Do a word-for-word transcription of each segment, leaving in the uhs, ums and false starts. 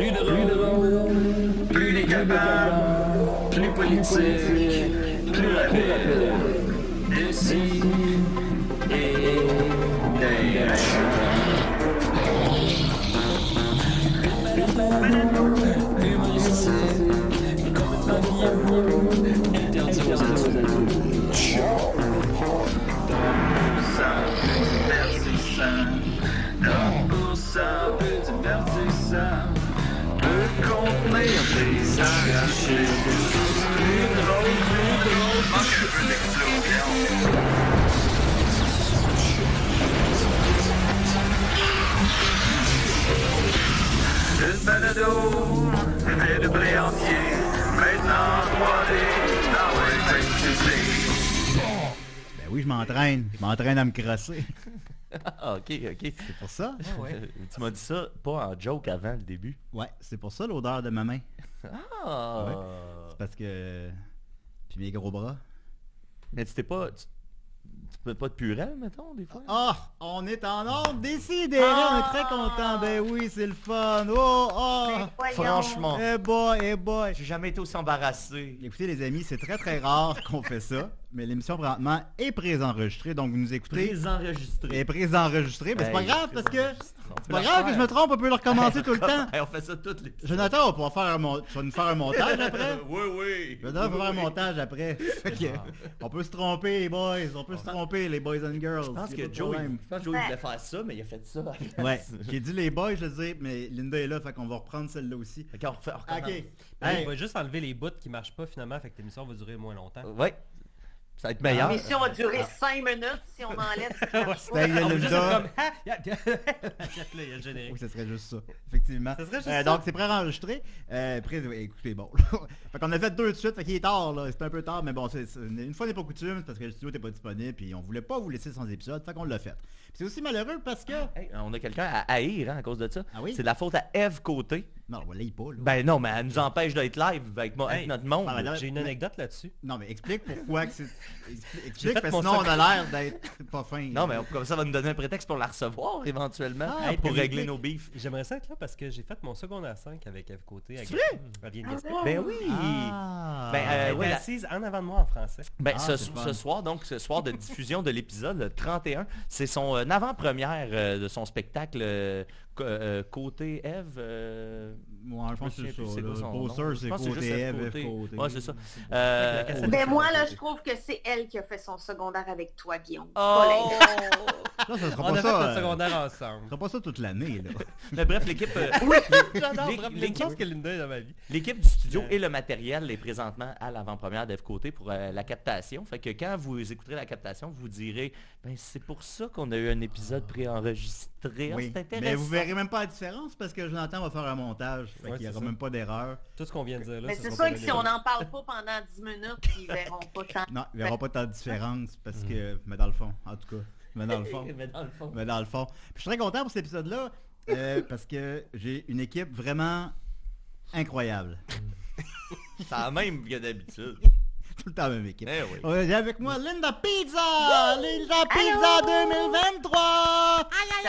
Plus drôle, plus décapable, plus politique, plus rapide. D'ici et d'ailleurs. Humoristique, complètement vieux, interdit aux adultes. Ça peut divertissant, donc pour ça peut divertissant, peut contenir des arrachés. Plus drôle, plus drôle, manque un peu d'explosion. Une balado, fait de blé entier, maintenant en trois D, dans le festival. Ben oui, je m'entraîne. Je m'entraîne à me crosser. Ah, ok, ok. C'est pour ça? Ah ouais. Euh, tu m'as dit ça pas en joke avant le début. Ouais, c'est pour ça l'odeur de ma main. Ah! Ouais. C'est parce que... Puis mes gros bras. Mais tu t'es pas... Tu, tu peux pas de purée, mettons, des fois? Ah! On est en ordre! Décidérez! On est très contents! Ben oui, c'est le fun! Oh! Oh! Franchement, Eh boy! Eh boy! j'ai jamais été aussi embarrassé. Écoutez les amis, c'est très très rare qu'on fait ça. Mais l'émission présentement est présenregistrée, donc vous nous écoutez. Présenregistré. est présenregistrée. Mais c'est pas Hey, grave parce que... présenregistré. On peut C'est pas la grave que faire. je me trompe, on peut le recommencer tout le temps. Hey, on fait ça toutes les... Jonathan, on va pouvoir faire un mon... tu vas nous faire un montage après? Oui, oui. Jonathan va faire un montage après. Fait que, on peut se tromper les boys, on peut se tromper les boys and girls. Je pense y a que pas de Joe, il, problème. je pense que Joe il voulait faire ça, mais il a fait ça. Ouais, j'ai dit les boys, je le dis, mais Linda est là, fait qu'on va reprendre celle-là aussi. Ok, on refait, on recommence. Ok. Ben, Hey. il va juste enlever les bouts qui marchent pas finalement, fait que l'émission va durer moins longtemps. Ouais. Ça va être meilleur. L'émission va durer cinq minutes si on enlève. ce qui marche pas. Ben, il y a On va juste être Linda. comme... Ah, y a- là, il y a le générique. Oui, ce serait juste ça, effectivement. Ce serait juste Euh, ça. donc, c'est pré-enregistré. Euh, pré... ouais, écoutez, bon. Fait qu'on a fait deux de suite, fait qu'il est tard, là. C'est un peu tard, mais bon, c'est, c'est- une fois n'est pas coutume, c'est parce que le studio n'était pas disponible, puis on voulait pas vous laisser sans épisode, fait qu'on l'a fait. Puis c'est aussi malheureux parce que... Hey, on a quelqu'un à haïr hein, à cause de ça. Ah oui? C'est de la faute à Eve Côté. Non, on l'est pas, là. Ben non, mais elle nous empêche d'être live avec, mo- avec Hey. notre monde. Ah, ben, J'ai une anecdote là-dessus. Non, mais explique pourquoi que c'est... Expli- J'ai Explique, fait parce mon que sinon on secret. a l'air d'être pas fin. Non, mais on- comme ça, va nous donner un prétexte pour la recevoir éventuellement Ah, hey, pour puis- régler nos bifs. J'aimerais ça être là parce que j'ai fait mon secondaire cinq avec Eve Côté. C'est à vrai? Gaspé. Elle vient de Gaspé. Ben oui! Ah. Ben, euh, Elle ouais, était la- assise en avant de moi en français. Ben, Ah, ce, c'est fun. ce soir, donc, ce soir de diffusion de l'épisode le trente et un, c'est son euh, avant-première euh, de son spectacle euh, co- euh, Côté Eve. euh, Moi, je pense je me que c'est souviens ça. plus c'est là. quoi son Le nom. poster, Je c'est pense que c'est côté juste Eve, Côté. F côté. Ouais, c'est ça. Euh, La cassette. Ben moi, là, je trouve que c'est elle qui a fait son secondaire avec toi, Guillaume. Oh! Pas Linda. Ça, ça sera On pas a fait ça. notre euh, secondaire ça ensemble. sera pas ça toute l'année, là. Mais bref, l'équipe euh, J'adore, l'é- bref, l'équipe- une chance que Linda est dans ma vie. l'équipe du studio Ouais. et le matériel est présentement à l'avant-première d'Eve Côté pour euh, la captation. Fait que quand vous écouterez la captation, vous direz ben c'est pour ça qu'on a eu un épisode préenregistré. Ah, Oui. c'est intéressant. Mais vous verrez même pas la différence parce que Jonathan va faire un montage. Fait Ouais, qu'il y c'est aura ça. même pas d'erreur. Tout ce qu'on vient de dire là, Mais ce c'est sont sûr pas que des si on erreurs. n'en parle pas pendant dix minutes, ils verront pas tant. Non, il verra pas tant de différence parce que... Mais dans le fond, en tout cas. Mais dans le fond. Mais dans le fond. Mais dans le fond. Puis je suis très content pour cet épisode-là euh, parce que j'ai une équipe vraiment incroyable. C'est la même que d'habitude. Tout le temps la même équipe. Eh oui. Euh, J'ai avec moi Linda Pizza! Linda Pizza deux mille vingt-trois!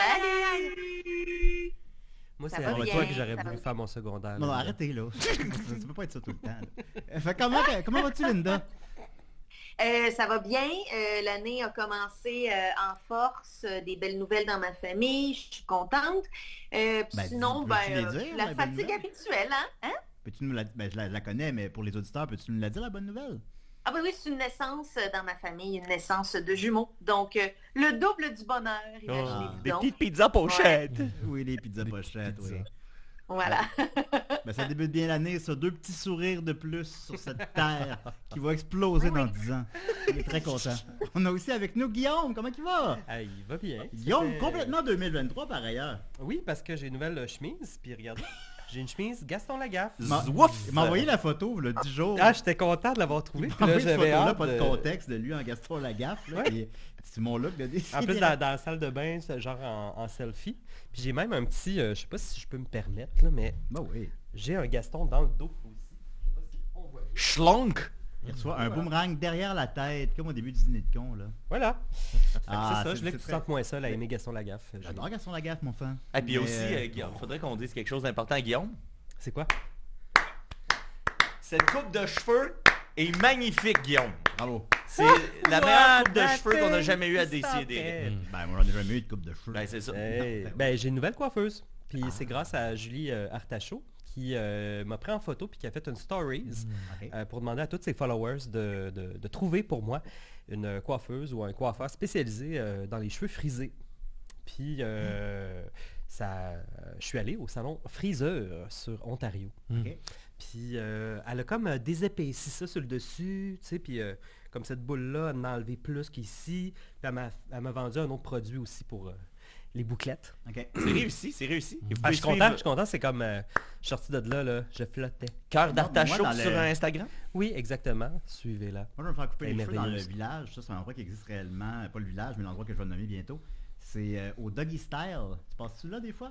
Salut! Moi, Ça c'est va avec bien, toi que j'aurais ça voulu va faire mon secondaire. Non, non, là. arrêtez là. Ça peut pas être ça tout le temps. là. Fait comment, comment vas-tu, Linda? Euh, ça va bien. Euh, L'année a commencé euh, en force. Euh, des belles nouvelles dans ma famille. Je suis contente. Euh, puis Ben, sinon, dis- ben, peux-tu les euh, dire, la les belles fatigue nouvelles? habituelle, hein? hein? Peux-tu nous la... Ben, je la, la connais, mais pour les auditeurs, peux-tu nous la dire, la bonne nouvelle? Ah oui, oui, c'est une naissance euh, dans ma famille, une naissance de jumeaux. Donc, euh, le double du bonheur, imaginez-vous Des donc. petites pizzas pochettes. Oui, les pizzas pochettes, oui. Voilà. Ben, ça débute bien l'année, ça. Deux petits sourires de plus sur cette terre qui va exploser dans dix ans. On est très content. On a aussi avec nous Guillaume. Comment il va? Ah, il va bien. Guillaume, C'était- complètement deux mille vingt-trois par ailleurs. Oui, parce que j'ai une nouvelle euh, chemise, puis regardez, j'ai une chemise Gaston Lagaffe. Il m'a- Zwouf! il m'a envoyé la photo, le dix jours. Ah, j'étais content de l'avoir trouvé. Il m'a Puis là, envoyé cette j'avais photo-là, hâte pas de de- contexte de lui en Gaston Lagaffe. Là, Ouais. et c'est mon look de décider. En plus, dans, dans la salle de bain, c'est genre en, en selfie. Puis j'ai même un petit, euh, je sais pas si je peux me permettre, là, mais Bah oui. j'ai un Gaston dans le dos aussi. Je sais pas si on voit bien. Schlonk! Il reçoit un boomerang derrière la tête, comme au début du dîner de con, là. Voilà. Ah, c'est ça, c'est- je voulais que c'est tu très- sentes moins seul à aimer Gaston Lagaffe. Je- J'adore Gaston Lagaffe, mon fan. Et puis Mais, aussi, euh, euh, Guillaume, faudrait qu'on dise quelque chose d'important à Guillaume. C'est quoi? Cette coupe de cheveux est magnifique, Guillaume. Bravo. C'est la meilleure coupe de cheveux qu'on a jamais eu à décider. Ben, moi, j'en ai jamais eu de coupe de cheveux. Ben, c'est ça. Hey, ben, j'ai une nouvelle coiffeuse. Puis c'est grâce à Julie euh, Artachot qui euh, m'a pris en photo puis qui a fait une stories Ok. euh, pour demander à tous ses followers de, de- de trouver pour moi une coiffeuse ou un coiffeur spécialisé euh, dans les cheveux frisés. Puis euh, ça, euh, je suis allé au salon Friseur sur Ontario. Ok. Puis euh, elle a comme euh, désépaissi ça sur le dessus, tu sais, puis euh, comme cette boule-là, elle en a enlevé plus qu'ici. Puis elle m'a, elle m'a vendu un autre produit aussi pour euh, les bouclettes. Ok. C'est réussi, c'est réussi. Et vous Ah, pouvez je suis content, suivre je suis content, c'est comme, euh, je suis sorti de là, là, je flottais. Cœur Moi, d'Artachot dans le- sur Instagram. Oui, elle Suivez-la. Moi, je vais me faire couper Elle est les cheveux dans le merveilleuse. village. Ça, c'est un endroit qui existe réellement. Pas le village, mais l'endroit que je vais nommer bientôt. C'est euh, au Doggy Style. Tu passes-tu là des fois?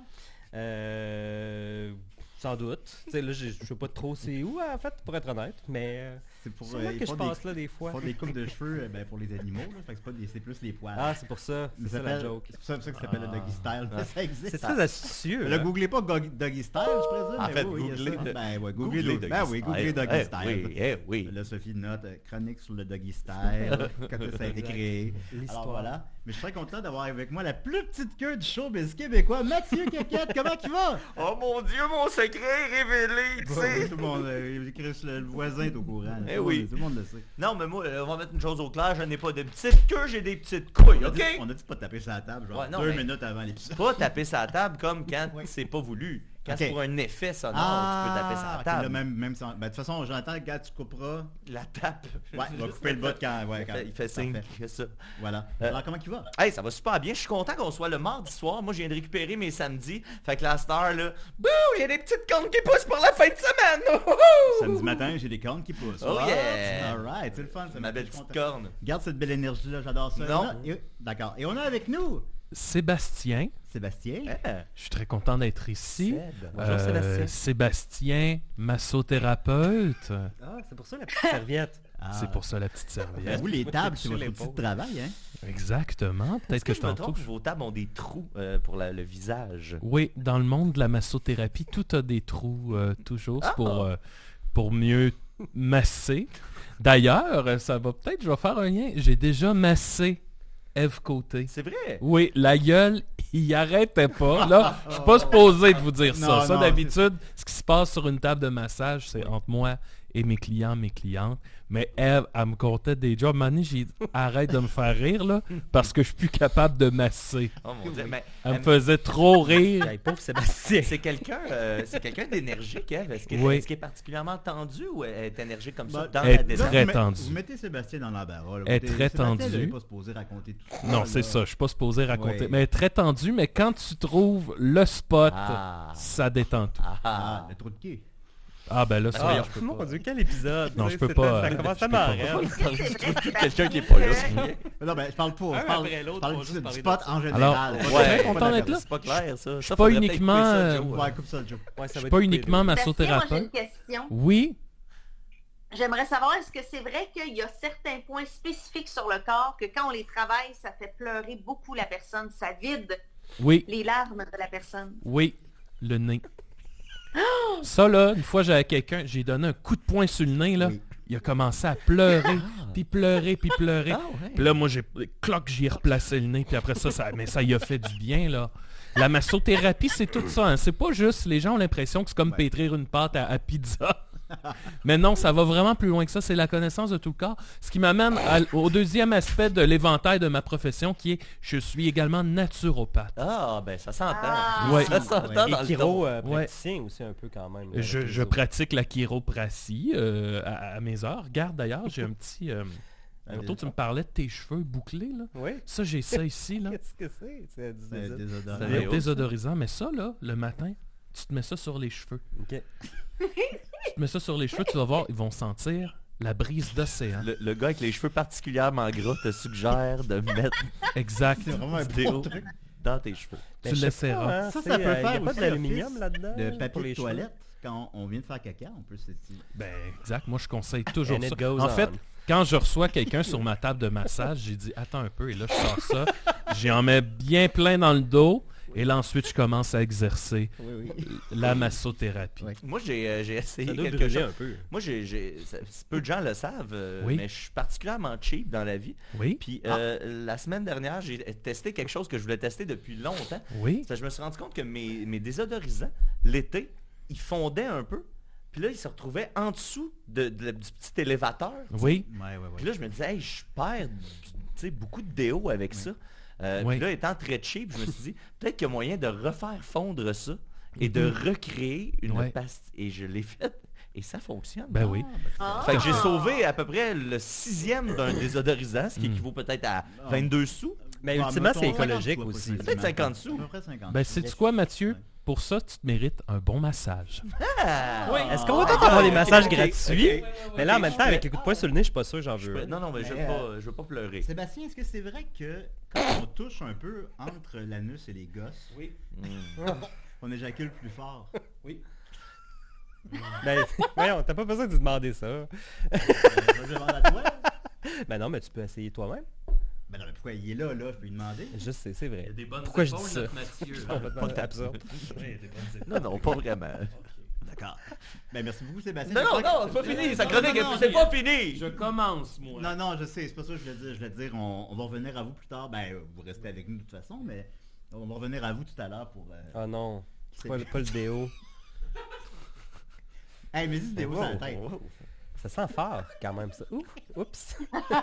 Euh, sans doute. Tu sais, là, je je sais pas trop c'est où, en fait, pour être honnête, mais euh, C'est pour sûrement ils que je font passe des, là des ils fois. font des coupes de cheveux euh, ben, pour les animaux. Là. Fait que c'est, pas des, c'est plus les poils. Ah, c'est pour ça, Mais c'est ça la s'appelle- joke. C'est pour ça, pour ça que ça s'appelle le Doggy Style. Ah. Ça existe. C'est très astucieux. Ne hein. googlez pas Go- Doggy Style, je présume. En mais fait, oui, il y a googlez ça. le- Ben, ouais, googlez, Googlez le- Doggy ben oui, googlez Style. Doggy Eh Style. oui, eh oui. Là, Sophie note euh, chronique sur le Doggy Style, quand ça a été créé. L'histoire. Alors voilà. Mais je suis très content d'avoir avec moi la plus petite queue du showbiz québécois, Mathieu Caquette. Comment tu vas? Oh mon Dieu, mon secret est révélé, tu sais. Tout le monde, euh, Chris, le le voisin est au courant. là. Eh Tout le oui. monde- Tout le monde le sait. Non, mais moi, euh, on va mettre une chose au clair, je n'ai pas de petite queue, j'ai des petites couilles, On a ok? dit- On a dit pas de taper sur la table, genre Ouais, non, deux mais- minutes avant l'épisode. Pas taper sa table comme quand Oui. c'est pas voulu. Quand Ok. c'est pour un effet sonore, tu peux taper sa ok, table. là, même, même sans- ben, de toute façon, j'entends quand tu couperas. La tape. Ouais, on va couper le bout quand. Ouais, Il quand fait, il fait signe parfait. que ça. Voilà. Euh, Alors, comment il va? Hey, ça va super bien. Je suis content qu'on soit le mardi soir. Moi, je viens de récupérer mes samedis. Fait que la star, là, bouh, il y a des petites cornes qui poussent pour la fin de semaine. Oh, oh, oh. Samedi matin, j'ai des cornes qui poussent. Oh What? yeah! Alright, c'est le fun. Ça Ma m'a belle fait petite content. corne. Garde cette belle énergie-là, j'adore ça. Non. Et on a- et- D'accord. Et on a avec nous Sébastien, Sébastien. Ah, je suis très content d'être ici. Seb. Bonjour Euh, Sébastien. Sébastien, massothérapeute. Ah, c'est pour ça la petite serviette. Ah. C'est pour ça la petite Ben, serviette. vous, les tables, c'est Sur votre outil l'épaule. de travail, hein? Exactement. Est-ce Peut-être que, que, je me tantôt. trompe, vos tables ont des trous euh, pour la- le visage. Oui, dans le monde de la massothérapie, tout a des trous euh, toujours c'est Ah! pour, euh, pour mieux masser. D'ailleurs, euh, ça va peut-être, je vais faire un lien. J'ai déjà massé Ève Côté. C'est vrai? Oui, la gueule, il arrêtait pas. Là, je suis pas supposé de vous dire Non, ça. Ça, non, d'habitude, ce qui se passe sur une table de massage, c'est entre moi et mes clients, mes clientes. Mais Ève, elle me comptait des jobs. Mani, j'ai dit, arrête de me faire rire, là, parce que je suis plus capable de masser. Oh mon Dieu. Mais, Elle me euh, faisait trop rire. Hey, pauvre Sébastien. c'est quelqu'un euh, c'est quelqu'un d'énergique, Ève. Est-ce qu'elle Oui. est-ce qu'elle est particulièrement tendue ou elle est énergique comme ça Ben, dans elle la est détente? très vous met- tendue. Vous mettez Sébastien dans l'embarras. là. Elle est Vous- très Sébastien, tendue. il n'est pas supposé raconter tout ça. Non, là. c'est ça. Je suis pas supposé raconter. Oui. Mais elle est très tendue. Mais quand tu trouves le spot, Ah. ça détend tout. Ah, Ah, ah. le trou de quai. Ah, ben là, ça, Ah, je peux mon pas. Dieu, quel épisode. Non, Tu je sais, peux c'était- pas, Ça euh, commence je à peux pas. marrer. Quelqu'un qui est pas là. Mais Non, ben, je parle pas. Un Je parle, après l'autre, je parle on va du, juste du parler spot de ça. en général. Alors, Pas je de- suis Ouais, très pas content de- d'être là. C'est pas clair, ça. Je suis Ça, pas faudrait peut-être uniquement, couper ça, euh, Joe. Ouais, coupe ça, Joe. Ouais, ça Je va suis être pas coupé, uniquement là. Sébastien, moi, j'ai massothérapeute. une question. Oui, J'aimerais savoir, est-ce que c'est vrai qu'il y a certains points spécifiques sur le corps que quand on les travaille, ça fait pleurer beaucoup la personne, ça vide oui, les larmes de la personne? oui, le nez. Ça, là, une fois, j'avais quelqu'un, j'ai donné un coup de poing sur le nez, là. Oui. Il a commencé à pleurer, puis pleurer, puis pleurer. Ah, ouais. Puis là, moi, j'ai cloc, j'y ai replacé le nez, puis après ça, ça, mais ça y a fait du bien, là. La massothérapie, c'est tout ça. Hein. C'est pas juste, les gens ont l'impression que c'est comme Ouais. pétrir une pâte à, à pizza. Mais non, ça va vraiment plus loin que ça. C'est la connaissance de tout le corps. Ce qui m'amène à- au deuxième aspect de l'éventail de ma profession, qui est, je suis également naturopathe. Ah, ben ça s'entend. Ah. Ouais. Ça s'entend Ouais. dans Et le Kiro, ton. euh, Ouais. praticien aussi un peu quand même. là, Je, avec les je os. pratique la chiropratie euh, à, à mes heures. Regarde d'ailleurs, j'ai un petit... Euh, tantôt, tu me parlais de tes cheveux bouclés, là. Oui. Ça, j'ai ça ici, là. Qu'est-ce que c'est? C'est du C'est désir. désodorant. C'est Un vrai. désodorisant. Mais ça, là, le matin, tu te mets ça sur les cheveux. Ok. Tu te mets ça sur les cheveux, tu vas voir, ils vont sentir la brise d'océan. Le, le gars avec les cheveux particulièrement gras te suggère de mettre Exact. C'est vraiment un du déo bon truc. dans tes cheveux. Ben, Tu je sais l'essaieras. pas, hein, Ça, tu ça sais, peut euh, faire y a pas aussi de l'aluminium office là-dedans. De pour papier les de cheveux. toilette. Quand on vient de faire caca, on peut s'étirer. Ben, exact. Moi, je conseille toujours And it ça. goes En fait, on. quand je reçois quelqu'un sur ma table de massage, j'ai dit, attends un peu, et là, je sors ça. J'en mets bien plein dans le dos. Et là, ensuite, je commence à exercer Oui, oui. la massothérapie. Oui. Moi, j'ai euh, j'ai essayé Ça doit quelque brûler chose. un peu. Moi, j'ai, j'ai, ça- peu de gens le savent, euh, Oui. mais je suis particulièrement cheap dans la vie. Oui, Puis euh, la semaine dernière, j'ai testé quelque chose que je voulais tester depuis longtemps. oui. C'est que je me suis rendu compte que mes, mes désodorisants, l'été, ils fondaient un peu. Puis là, ils se retrouvaient en dessous de, de- du petit élévateur. Oui, Ouais, ouais, Puis ouais. là, je me disais, hey, je perds du- tu sais, beaucoup de déo avec ça. Euh, Oui. Puis là, étant très cheap, je me suis dit, peut-être qu'il y a moyen de refaire fondre ça et de recréer une Ouais. pastille. Et je l'ai fait. Et ça fonctionne. ben oui. Ah. Fait que j'ai sauvé à peu près le sixième d'un désodorisant, ce qui équivaut peut-être à vingt-deux sous. Mais Ah, ultimement, mettons c'est cinquante écologique sous, aussi. approximativement. Peut-être cinquante sous. À peu près cinquante Ben, sous. sais-tu quoi, Mathieu? Ouais. Pour ça, tu te mérites un bon massage. Ah! Oui. Est-ce qu'on va peut-être avoir des massages ok, gratuits? ok. Mais là, en Ok, même je temps, peux- avec les coups de poing sur le nez, je suis pas sûr que j'en je veux. peux- Non, non, mais je veux Mais, pas, je veux pas pleurer. Sébastien, est-ce que c'est vrai que quand on touche un peu entre l'anus et les gosses, Mm. on éjacule plus fort? Oui. Ben, voyons, t'as pas besoin de lui demander ça. Euh, je demande à toi. Ben non, mais tu peux essayer toi-même. Ben non, mais pourquoi il est là, là? Je peux lui demander. Je sais, c'est vrai. des bonnes Pourquoi je dis ça? Mathieu. Complètement absurde. Non, non, pas vraiment. D'accord. Ben merci beaucoup, Sébastien. Non, non, J'espère non, que- c'est pas fini, sa Non, chronique, non, non, c'est mais- pas fini! Je commence, moi. Non, non, je sais, c'est pas ça que je voulais dire. Je voulais dire, on, on va revenir à vous plus tard. Ben, euh, vous restez avec nous de toute façon, mais on va revenir à vous tout à l'heure pour... Euh... Ah non, C'est- pas, pas le déo. Hey, mais dis des mots sur la tête. Ça sent fort quand même ça. Ouf, oups.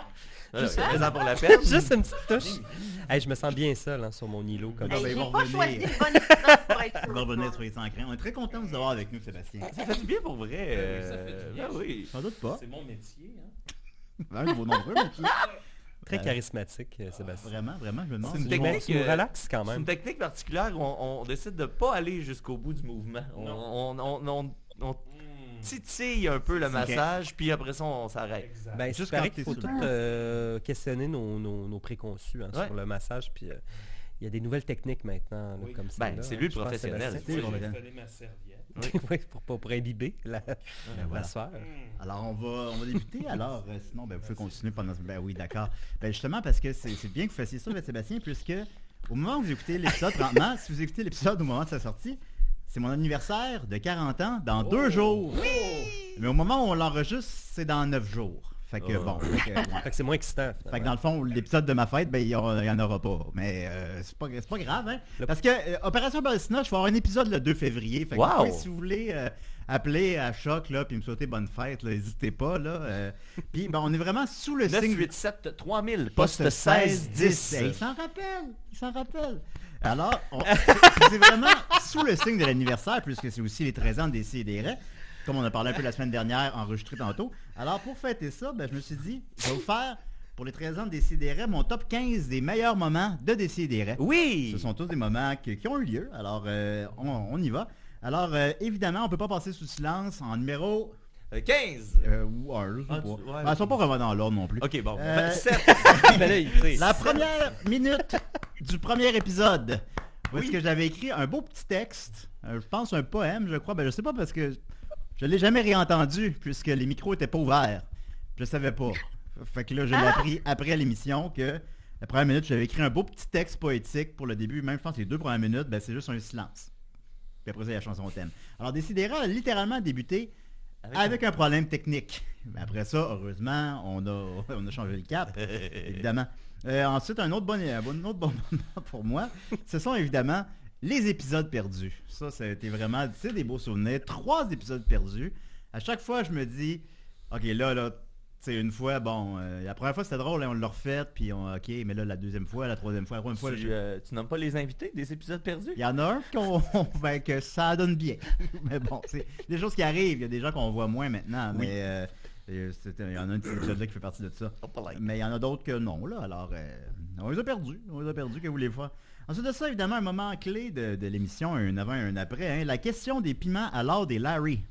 Juste présent pour la peine. Juste une petite touche. Hey, je me sens bien seul hein, sur mon îlot comme Ah, ça. ben, Hey, ils j'ai vont pas revenir. choisi le bon épisode pour être On va revenir sur les sans crainte. On est très content de vous avoir avec nous, Sébastien. Ça fait du bien pour vrai. oui, ça euh, fait du bien. ben oui. Sans doute pas. C'est mon métier. Hein? Un de vos nombreux métiers. Très Euh, charismatique, euh, Sébastien. Vraiment, vraiment, je me demande. C'est une si- technique, Tu nous euh, relaxes quand C'est une même. technique particulière où on, on décide de pas aller jusqu'au bout du mouvement. On, on, on, on- on titille un peu le Ok. massage, puis après ça, on s'arrête. Ben, Juste juste quand qu'il t'es faut sur tout le- euh, questionner nos, nos, nos préconçus hein, Ouais. sur le massage. Puis euh, il y a des nouvelles techniques maintenant, là, Oui. comme ça. Ben, là. c'est lui le Je pense que professionnel. Sébastien- C'est vrai. donné ma serviette. Oui, pour, pour, pour imbiber la, Ben, la voilà. sphère. Alors, on va, on va débuter. Alors, euh, sinon, ben, vous pouvez continuer pendant ce... Ben oui, d'accord. Ben justement, parce que c'est c'est bien que vous fassiez ça, ben, Sébastien, puisque au moment où vous écoutez l'épisode, présentement, si vous écoutez l'épisode au moment de sa sortie, c'est mon anniversaire de quarante ans dans deux jours. Mais au moment où on l'enregistre, c'est dans neuf jours. Fait que, Oh. bon, fait que, ouais. Fait que c'est moins excitant. Fait que dans le fond, l'épisode de ma fête, ben, il n'y en aura pas. Mais euh, c'est pas, c'est pas grave, hein. Le- Parce que euh, Opération Balsina, je vais avoir un épisode le deux février. Fait que Wow! vous pouvez, si vous voulez euh, appeler à Choc, là, puis me souhaiter bonne fête, là, n'hésitez pas, là. euh. Puis, ben, on est vraiment sous le neuf signe... huit sept trois mille, Poste poste seize dix. Eh, il s'en rappelle, il s'en rappelle. Alors, on- c'est c'est vraiment sous le signe de l'anniversaire, puisque c'est aussi les treize ans de Décideret, comme on a parlé un peu la semaine dernière, enregistré tantôt. Alors, pour fêter ça, ben, je me suis dit, je vais vous faire, pour les treize ans de Décideret, mon top quinze des meilleurs moments de Décideret. Oui! Ce sont tous des moments qui, qui ont eu lieu, alors euh, on, on y va. Alors, euh, évidemment, on peut pas passer sous silence en numéro... Euh, quinze! Euh, ou un, je sais Ah, pas. tu- ouais, Ben, ils sont pas vraiment dans l'ordre non plus. Ok, bon. Euh, sept. Ben là, il- tu sais, La première minute du premier épisode. Où est-ce Oui. que j'avais écrit un beau petit texte, euh, je pense un poème, je crois, ben je sais pas parce que je l'ai jamais réentendu puisque les micros étaient pas ouverts. Je savais pas. Fait que là, je l'ai appris après l'émission que la première minute, j'avais écrit un beau petit texte poétique pour le début, même je pense que les deux premières minutes, ben c'est juste un silence. Puis après ça, il y a la chanson thème. Alors Décidera a littéralement débuté avec un problème technique. Mais après ça, heureusement, on a, on a changé le cap, évidemment. Euh, ensuite, un autre, bon, un bon- un autre bon moment pour moi, ce sont évidemment les épisodes perdus. Ça, ça a été vraiment, c'est des beaux souvenirs. Trois épisodes perdus. À chaque fois, je me dis, OK, là, là, tu sais, une fois, bon, euh, la première fois, c'était drôle, hein, on l'a refait, puis on, OK, mais là, la deuxième fois, la troisième fois, la troisième fois, Tu, je- euh, tu nommes pas les invités des épisodes perdus? il y en a un qu'on, ben, que ça donne bien. Mais bon, c'est des choses qui arrivent. Il y a des gens qu'on voit moins maintenant. Oui. Mais euh, euh, c'est- il y en a un de ces épisodes-là qui fait partie de ça. Mais il y en a d'autres que non. Là. Alors, euh, on les a perdus. On les a perdus, que vous voulez faire. Ensuite de ça, évidemment, un moment clé de, de l'émission, un avant et un après. Hein, la question des piments à Lord et Larry.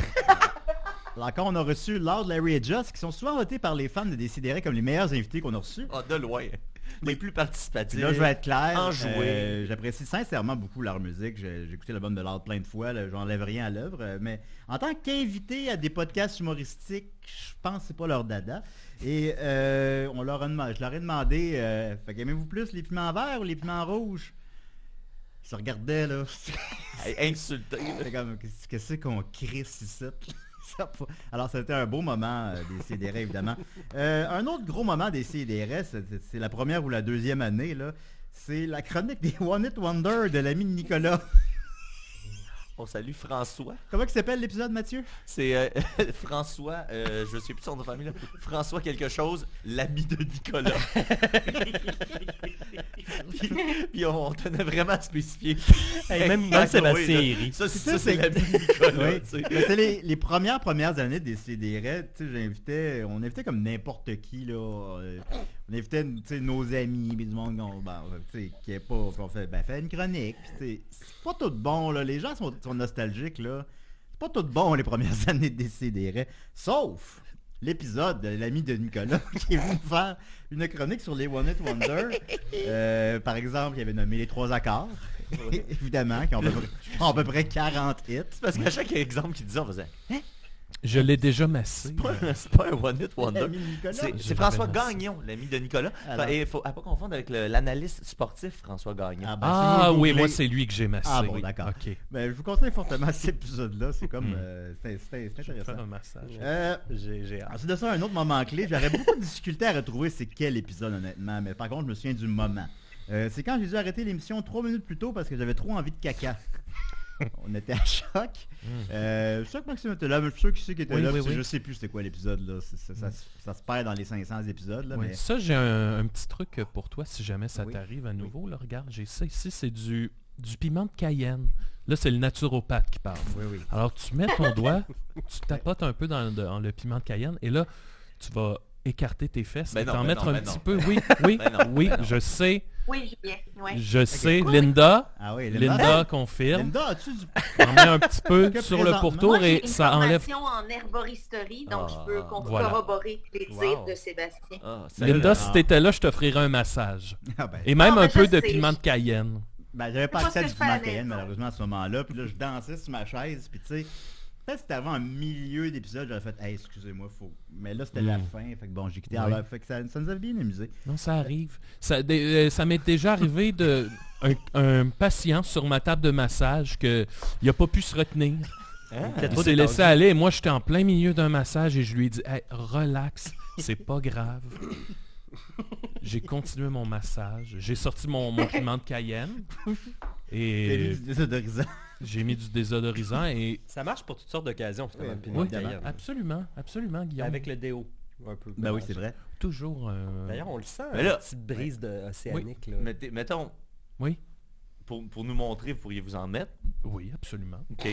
Alors, quand on a reçu Lord, Larry et Just, qui sont souvent votés par les fans de Décideret comme les meilleurs invités qu'on a reçus. Ah, de loin. Les plus participatifs. Là, je vais être clair. Enjoué. euh, J'apprécie sincèrement beaucoup leur musique. J'ai j'ai écouté l'album de Lord plein de fois. là, J'enlève rien à l'œuvre. euh, Mais en tant qu'invité à des podcasts humoristiques, je pense que c'est pas leur dada. Et euh, on leur a demandé, je leur ai demandé, euh, fait qu'aimez-vous plus les piments verts ou les piments rouges? se regardaient, là. Hey, insulté. là. C'était comme, qu'est-ce que c'est qu'on crisse ici? Ça a pas- Alors, c'était un beau moment euh, des C D R, évidemment. Euh, un autre gros moment des C D R, c'est c'est la première ou la deuxième année, là. C'est la chronique des One Hit Wonder de l'ami de Nicolas. On salue François. Comment il s'appelle l'épisode, Mathieu? C'est euh, François, euh, je sais plus son nom de famille, là. François quelque chose, l'ami de Nicolas. puis, puis on tenait vraiment à spécifier. Hey, même Hey, même Sébastien oui, là. Herry. Ça, c'est- Ça, ça, c'est c'est- l'ami de Nicolas. Oui. tu sais. Mais c'est les, les premières premières années des C D R, tu sais, j'invitais, on invitait comme n'importe qui, là. euh, On invitait, tu sais, nos amis, mais du monde, qu'on- ben, tu sais, qui est pas, puis on fait, ben, fais une chronique, puis tu sais, c'est pas tout bon, là. Les gens sont, sont nostalgiques, là. C'est pas tout bon, les premières années des C D R, sauf l'épisode de l'ami de Nicolas qui est venu faire une chronique sur les One Hit Wonder. Euh, par exemple, il avait nommé les trois accords, évidemment, qui ont à peu près, ont à peu près quarante hits. Parce qu'à chaque exemple qu'il disait, on faisait Je l'ai déjà massé. c'est pas, un- c'est pas un One Hit Wonder. L'ami de Nicolas. C'est J'ai c'est François jamais lancé. Gagnon, l'ami de Nicolas. Alors. Et il faut à pas confondre avec le- l'analyste sportif François Gagnon. ben, Ah si vous oui, googlez- moi c'est lui que j'ai massé. Ah bon, Oui. d'accord. Ok. Ben, je vous conseille fortement cet épisode-là. C'est comme. Hmm. euh, c'est c'est- c'est Je vais te faire intéressant. un massage. Euh, J'ai j'ai hâte. ensuite de ça, un autre moment clé. J'aurais beaucoup de difficulté à retrouver c'est quel épisode, honnêtement. Mais par contre, je me souviens du moment. Euh, c'est quand j'ai dû arrêter l'émission trois minutes plus tôt parce que j'avais trop envie de caca. On était à choc. Euh, je suis sûr que Maxime était là, mais je suis sûr qu'il sait qu'il était Oui, là. oui, puis oui. Je sais plus c'était quoi l'épisode. là. C'est- Ça, ça, ça se perd dans les cinq cents épisodes. Là, Ouais, mais... Ça, j'ai un, un petit truc pour toi si jamais ça Oui. t'arrive à nouveau. Là, regarde, j'ai ça ici, c'est du, du piment de Cayenne. Là, c'est le naturopathe qui parle. Oui, oui. Alors, tu mets ton doigt, tu tapotes un peu dans, dans le piment de Cayenne et là, tu vas écarter tes fesses Ben et non, t'en ben mettre non, un ben petit non. peu. Oui, oui, Ben non, oui, ben non. je sais, Oui, Julien. Ouais. je sais. Cool. Linda, Ah oui, Linda confirme. Linda, as-tu du. On met un petit peu Que sur le présentement- pourtour Moi, j'ai et une ça enlève. formation en herboristerie, donc Ah, je peux con- voilà. corroborer les Wow. dires de Sébastien. Ah, ça, Linda, là, si t'étais là, je t'offrirais un massage. Ah ben, Et même Ah, un ben, peu je de sais. piment de Cayenne. Ben, j'avais pas C'est pas accès à ce du que je fais à piment la Cayenne, maison. malheureusement, à ce moment-là. Puis là, je dansais sur ma chaise. Puis tu sais, peut-être que c'était avant un milieu d'épisode, j'aurais fait, hey, excusez-moi, faut. Mais là, c'était la Mm. fin. Fait que bon, j'ai quitté. Ouais. Alors, fait que ça, ça nous avait bien amusé. Non, ça arrive. Ça, dé- euh, ça m'est déjà arrivé de un, un patient sur ma table de massage que il a pas pu se retenir. Hein? Peut-être Il trop s'est détendu. laissé aller. Et moi, j'étais en plein milieu d'un massage et je lui ai dit, hey, relax, c'est pas grave. J'ai continué mon massage. J'ai sorti mon, mon piment de Cayenne T'as et vu du désodorisant. j'ai mis du désodorisant et Ça marche pour toutes sortes d'occasions, finalement, Oui, le piment oui, de Cayenne. absolument, absolument, Guillaume. Avec le déo, un peu. Ben oui, c'est vrai. toujours. euh, D'ailleurs, on le sent, Mais une là- petite brise de océanique. Là. Mettez- mettons, Oui, pour, pour nous montrer, vous pourriez vous en mettre. oui, absolument. OK.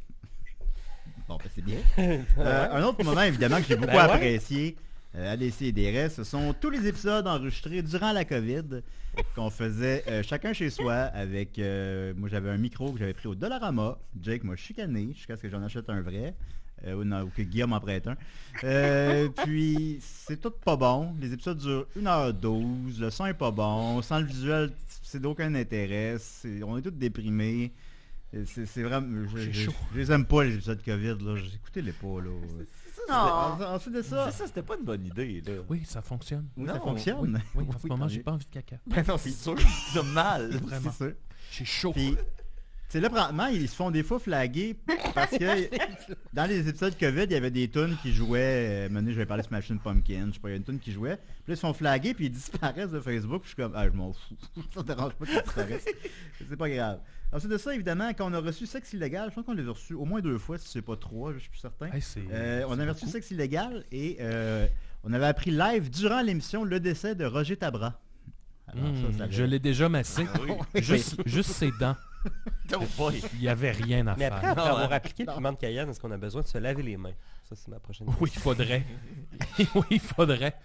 Bon, ben, c'est bien. Euh, un autre moment, évidemment, que j'ai beaucoup Ben ouais. apprécié euh, à D C D R, ce sont tous les épisodes enregistrés durant la COVID qu'on faisait euh, chacun chez soi avec... euh, moi, j'avais un micro que j'avais pris au Dollarama. Jake m'a chicané jusqu'à ce que j'en achète un vrai. Euh, ou, non, ou que Guillaume en prête un. Euh, puis, c'est tout pas bon. Les épisodes durent une heure douze. Le son est pas bon. Sans le visuel, c'est d'aucun intérêt. c'est- On est tous déprimés. Euh, C'est c'est vraiment... Je, J'ai je- chaud. je les aime pas, les épisodes COVID. Là. Écoutez-les pas. Là. Non. En- Ensuite de ça... Ça, ça c'était pas une bonne idée, là. Oui, ça fonctionne. Oui, ça Non, fonctionne. Oui, en ce Oui, moment, tant j'ai mieux. pas envie de caca. Ben non, c'est sûr. C'est mal. Vraiment. C'est ça. J'ai chaud. Puis, tu sais, là, présentement, ils se font des fois flaguer parce que dans les épisodes COVID, il y avait des tunes qui jouaient. Euh, maintenant, je vais parler de Smashing Pumpkins. Je sais pas, il y a une tune qui jouait. Puis là, ils se font flaguer, puis ils disparaissent de Facebook. Puis je suis comme, ah, je m'en fous. Ça me dérange pas qu'ils disparaissent. C'est pas grave. Ensuite de ça, évidemment, quand on a reçu Sexe Illégal, je pense qu'on les a reçus au moins deux fois, si c'est pas trois, je suis plus certain. Hey, c'est- Euh, on c'est avait reçu beaucoup. Sexe Illégal et euh, on avait appris live durant l'émission le décès de Roger Tabra. Alors, Hmm, ça, ça je l'ai déjà massé. Ah oui. juste, juste ses dents. Oh boy. Il n'y avait rien à Mais après, faire. après Non, avoir hein. appliqué le piment de Cayenne, est-ce qu'on a besoin de se laver les mains? Ça, c'est ma prochaine Oui, il faudrait. oui, il faudrait.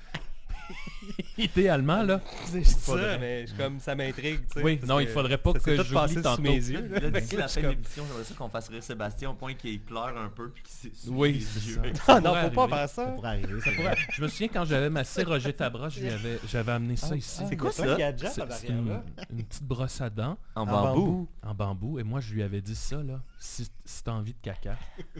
Idéalement, là. C'est Faudrait. ça, mais je- comme ça m'intrigue, tu sais. Oui, parce non, que il faudrait pas ça s'est que tout j'oublie passé tantôt. sous mes yeux. Là, là. d'ici la Je fin suis de comme- l'émission, j'aimerais ça qu'on fasse rire Sébastien au point qu'il pleure un peu puis qu'il s'essuie Oui, les c'est yeux. ça. avec Ça Ah non, pourrait faut pas arriver. faire Ça ça. pourrait arriver. Ça pourrait... Je me souviens quand j'avais massé Roger Tabra, j'y avais- j'avais amené ça ici. C'est quoi C'est ça? un gadget C'est en c'est arrière, une, là. une petite brosse à dents En En bambou. en bambou. Et moi, je lui avais dit ça, là. Si, si t'as envie de caca,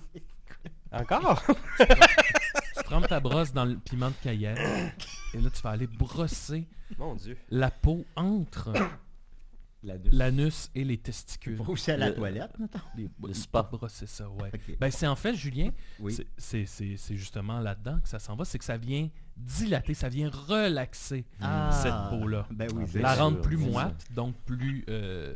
Encore? tu trempes ta brosse dans le piment de Cayenne. Et là, tu vas aller brosser Mon Dieu. la peau entre L'anus. l'anus et les testicules. Faut aussi aller à la Le- toilette, mettons. Les, Le les spa. bras, c'est ça, ouais. Ok. Ben, c'est en fait, Julien, Oui. c'est- c'est c'est- c'est justement là-dedans que ça s'en va, c'est que ça vient dilater, ça vient relaxer Ah, cette peau-là. Ben oui, Ah, c'est La sûr, rendre plus bien sûr. moite, donc plus... euh,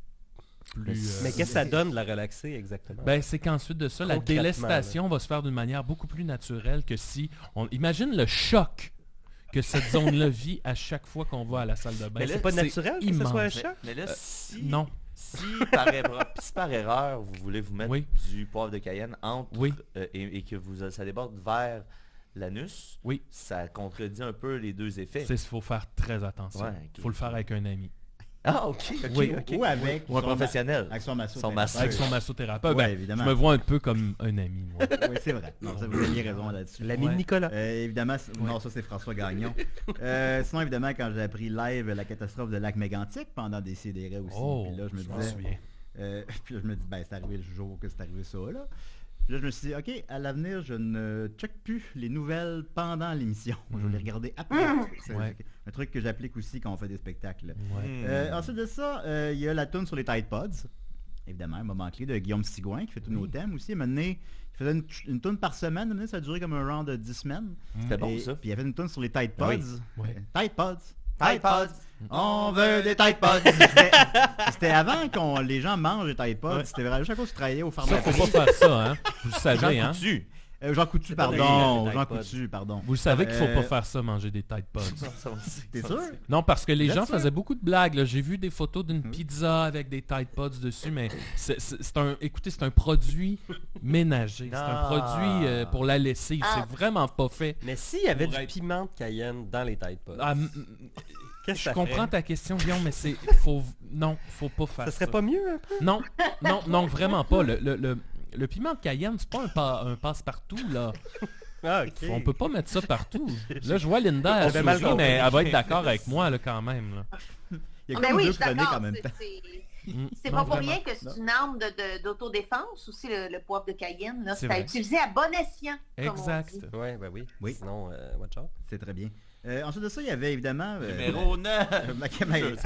plus euh, Mais qu'est-ce que ça donne de la relaxer exactement? ben, c'est qu'ensuite de ça, la Concrètement, délestation va se faire d'une manière beaucoup plus naturelle que si... on Imagine le choc que cette zone-là vit à chaque fois qu'on va à la salle de bain. Mais c'est pas naturel que ce soit un immense. choc? Mais, mais là, Euh, si, Non, si, par erreur, si par erreur, vous voulez vous mettre Oui. du poivre de Cayenne entre Oui. euh, et, et que vous, ça déborde vers l'anus, Oui. ça contredit un peu les deux effets. il faut faire très attention. Il Ouais, ok. faut le faire avec un ami. Ah, ok, ok, Oui. ok. Ou avec Ou un son- professionnel. Avec son masso. Son masso. Avec son massothérapeute, Ouais, ben, évidemment. je me vois un peu comme un ami, moi. Oui, c'est vrai. Non, ça, vous aviez raison là-dessus. L'ami Ouais. de Nicolas. Euh, évidemment, c'est- non, ça c'est François Gagnon. Euh, sinon, évidemment, quand j'ai appris live la catastrophe de lac mégantic pendant des C D R aussi, Oh, puis là, je me je m'en disais, souviens. euh, puis là, je me dis, ben, c'est arrivé le jour que c'est arrivé ça, là. Puis là, je me suis dit, ok, à l'avenir, je ne check plus les nouvelles pendant l'émission. Je vais les regarder après. C'est Ouais. un truc que j'applique aussi quand on fait des spectacles. Ouais. Hmm. Euh, ensuite de ça, euh, il y a la tune sur les Tide Pods. Évidemment, un moment clé de Guillaume Sigouin qui fait tous nos thèmes aussi. Maintenant, il faisait une, une tune par semaine. Maintenant, ça a duré comme un round de dix semaines. C'était bon, Et- ça. Puis il y avait une tune sur les Tide Pods. Ah oui. Ouais. Tide Pods. Tide Pods. On veut des Tide Pods. C'était- C'était avant que les gens mangent des Tide Pods. Ouais. C'était vraiment chaque fois que tu travaillais au Ça, pharmacie. faut pas faire ça, hein. Vous le Jean savez, hein. Coutu. Euh, Jean Coutu, pas pardon. original, les Jean Tide Pods. Coutu, pardon. Vous le savez qu'il faut Euh, pas faire ça, manger des Tide Pods. Ça aussi, T'es ça sûr? aussi. Non, parce que les Bien gens sûr. faisaient beaucoup de blagues. là. J'ai vu des photos d'une Oui. pizza avec des Tide Pods dessus, mais c'est c'est- c'est un, écoutez, c'est un produit ménager. C'est un Ah. produit euh, pour la lessive. Ah. C'est vraiment pas fait. Mais s'il y avait Pour du être- piment de Cayenne dans les Tide Pods, Ah, m- qu'est-ce que je ça comprends ferait? ta question, Guillaume, mais c'est faut non, faut pas faire Ça ça. serait pas mieux un peu? Non, non, non, vraiment pas. Le, le, le, le piment de Cayenne, c'est pas un, pa- un passe-partout là. Ah, ok. On peut pas mettre ça partout. Là, je vois Linda, elle J'avais mal sourit, mais compris. elle va être d'accord avec moi là, quand même. Là. Il y a Ben comme oui, je deux suis chroniques d'accord. en même c'est- temps. c'est- Mm. C'est Non, pas pour vraiment. rien que c'est une arme de- de- d'autodéfense aussi, le, le poivre de Cayenne. là. C'est C'est à vrai. utiliser à bon escient. comme on Exact. dit. Ouais, ben oui. Oui. Sinon, euh, watch out. C'est très bien. Euh, ensuite de ça, il y avait évidemment... euh, Numéro neuf. Euh, ma, ma- Je sais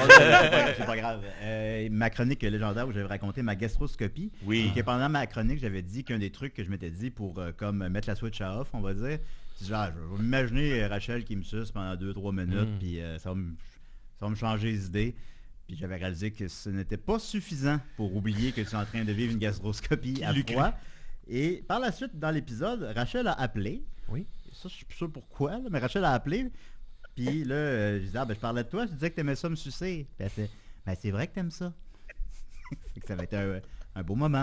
c'est pas grave. Euh, ma chronique légendaire où j'avais raconté ma gastroscopie. Oui. Et que pendant ma chronique, j'avais dit qu'un des trucs que je m'étais dit pour euh, comme mettre la switch à off, on va dire, c'est genre, je vais m'imaginer euh, Rachel qui me suce pendant deux trois minutes, Mm. puis euh, ça, va me, ça va me changer les idées. Puis j'avais réalisé que ce n'était pas suffisant pour oublier que tu es en train de vivre une gastroscopie à Qui l'eût froid. Et par la suite, dans l'épisode, Rachel a appelé. Oui. Ça, je suis plus sûr pourquoi, là, mais Rachel a appelé. Puis là, euh, je disais, ah, ben, je parlais de toi, je disais que t'aimais ça me sucer. Puis elle fait, ben, c'est vrai que t'aimes ça. Fait que ça va être un, un beau moment.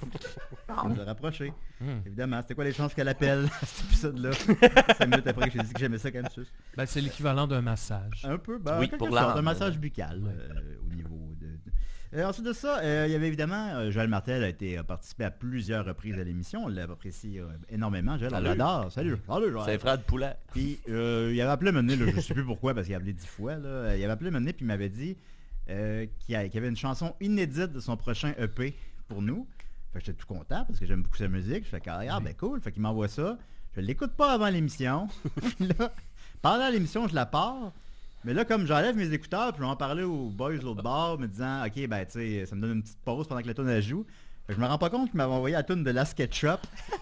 On nous a rapprochés. Mm. Évidemment, c'était quoi les chances qu'elle appelle à cet épisode-là? Cinq minutes après que j'ai dit que j'aimais ça qu'elle me suce. Ben, c'est l'équivalent d'un massage. Un peu, ben, Oui, quelque pour sorte, l'âme, un massage ouais. buccal euh, au niveau de... de- Euh, ensuite de ça, euh, il y avait évidemment, euh, Joël Martel a été a participé à plusieurs reprises à l'émission. On l'apprécie euh, énormément. Joël, elle Salut. l'adore. Salut. Salut, Joël. C'est un frère de poulet. Puis euh, il avait appelé Mené, là, je sais plus pourquoi, parce qu'il a appelé dix fois. Là. Il avait appelé Mené, puis il m'avait dit euh, qu'il y a- qu'il y avait une chanson inédite de son prochain E P pour nous. Fait que j'étais tout content parce que j'aime beaucoup sa musique. Je fais que, ah, ben cool. Fait qu'il m'envoie ça. Je l'écoute pas avant l'émission. Puis là, pendant l'émission, je la pars. Mais là, comme j'enlève mes écouteurs, puis je vais en parler aux boys de l'autre bord, me disant, ok, ben tu sais, ça me donne une petite pause pendant que la tune elle joue. Fait que je me rends pas compte qu'il m'avait envoyé la tune de la SketchUp.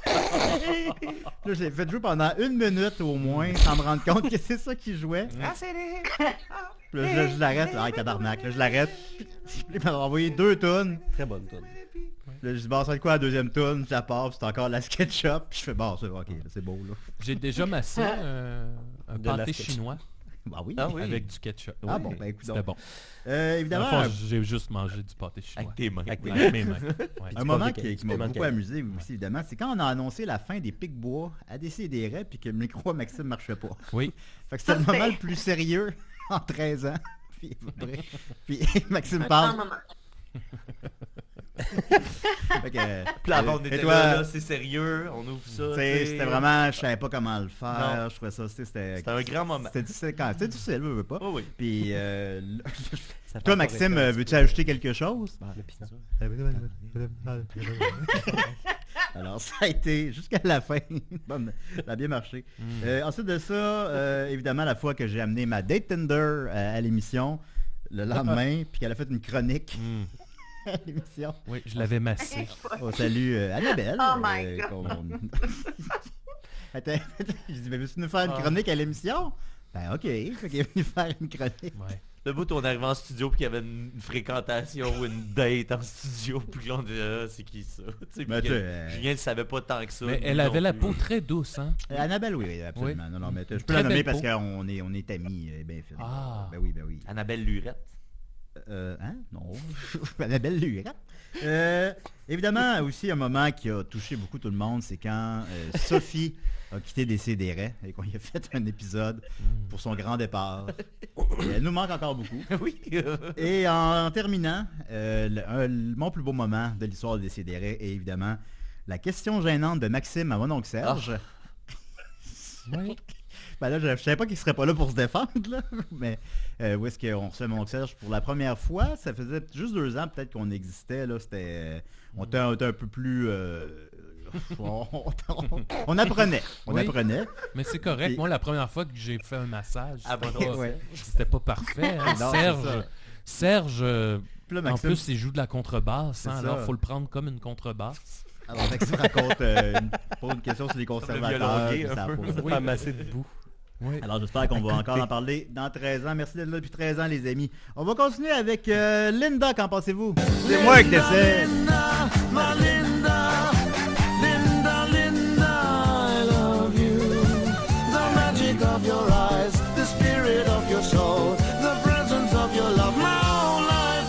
Là, j'ai fait jouer pendant une minute au moins, sans me rendre compte que c'est ça qui jouait. Ah, c'est les... Puis là, je, je l'arrête. Ah, tabarnak. Là, je l'arrête. Puis il m'a envoyé deux tunes. Très bonne tune. Puis là, je dis, bon, ça va être quoi la deuxième tune? Je la pars, puis c'est encore la SketchUp. Puis je fais, bon, c'est ok, là, c'est beau, là. J'ai déjà massé euh, un De la pâté sketch. chinois Ah oui. Ah oui. avec du ketchup. Ah Oui. bon, ben écoute C'était donc. bon. Euh, Dans évidemment, le un, fond, j'ai juste mangé du pâté chinois. Avec tes mains. Avec tes Avec mes mains. Ouais. un du moment piment de qui, Cayenne, qui du m'a piment de beaucoup Cayenne. amusé aussi, évidemment, c'est quand on a annoncé la fin des Pic-Bois à Décideret, puis que le micro à Maxime marchait pas. Oui. Fait que c'était Ça, le moment c'était- le plus sérieux en treize ans. Puis, après- puis Maxime Un parle. grand moment. Fait que, euh, Puis là, et- on et était toi, là, là, c'est sérieux, on ouvre ça. tu sais, tu sais. c'était vraiment, je savais pas comment le faire. Non. Je trouvais ça, c'était, c'était, C'était un grand moment. c'était difficile quand, c'était difficile, veux, veux pas. Oh oui. Puis, euh, Ça fait toi, encore Maxime, rester un euh, petit veux-tu peu. ajouter quelque chose? Le piment. Alors, ça a été jusqu'à la fin. Bon, ça a bien marché. Euh, ensuite de ça, euh, évidemment, la fois que j'ai amené ma date Tinder euh, à l'émission, le lendemain, puis qu'elle a fait une chronique Hmm. à l'émission. Oui, je l'avais massé. On salue euh, Annabelle. Oh my euh, God. qu'on- Attends, attends, je dis, mais veux-tu nous faire une Ah. chronique à l'émission? Ben ok, fait qu'elle est venue faire une chronique. Ouais. Le bout où on arrivait en studio puis qu'il y avait une, une fréquentation ou une date en studio puis là on disait ah, c'est qui ça? Tu sais, puis Ben, que tu sais, euh, Julien ne savait pas tant que ça. Mais nous elle non avait la plus. peau très douce, hein? Euh, Annabelle, oui, oui, absolument. Oui. Non, non, mais je peux Très la nommer belle parce peau. qu'on est, on est amis, euh, bien fait. Ah. Ben oui, ben oui. Annabelle Lurette. Euh, hein? Non. Annabelle Lurette. Euh, évidemment, aussi un moment qui a touché beaucoup tout le monde, c'est quand euh, Sophie a quitté Décideret et qu'on y a fait un épisode pour son grand départ. Et elle nous manque encore beaucoup. oui. Et en, en terminant, euh, le- un- mon plus beau moment de l'histoire de Décideret est évidemment la question gênante de Maxime à mon oncle Serge. Oui. Ben là, je, je savais pas qu'il serait pas là pour se défendre, là. Mais euh, où est-ce qu'on reçoit mon oncle Serge pour la première fois? Ça faisait juste deux ans peut-être qu'on existait, là. C'était. euh, on, était, on était un peu plus. euh, on, on- on apprenait. On Oui. apprenait. Mais c'est correct. Et- Moi, la première fois que j'ai fait un massage, Ah, c'était bon, pas, ouais. c'était pas parfait. hein. Non, c'est Serge, ça. Serge euh, Puis là, en Maxime, plus, il joue de la contrebasse. C'est hein, ça. alors, faut le prendre comme une contrebasse. alors, Maxime raconte euh, une, pose une question sur les violon conservateurs. gay, puis un ça a peu. posé- Oui. Pas masser debout. Oui. Alors j'espère qu'on va encore en parler dans treize ans. Merci d'être là depuis treize ans, les amis. On va continuer avec euh, Linda, qu'en pensez-vous? C'est moi qui décide. Linda, my Linda, Linda, Linda, I love you. The magic of your eyes, the spirit of your soul, the presence of your love, my whole life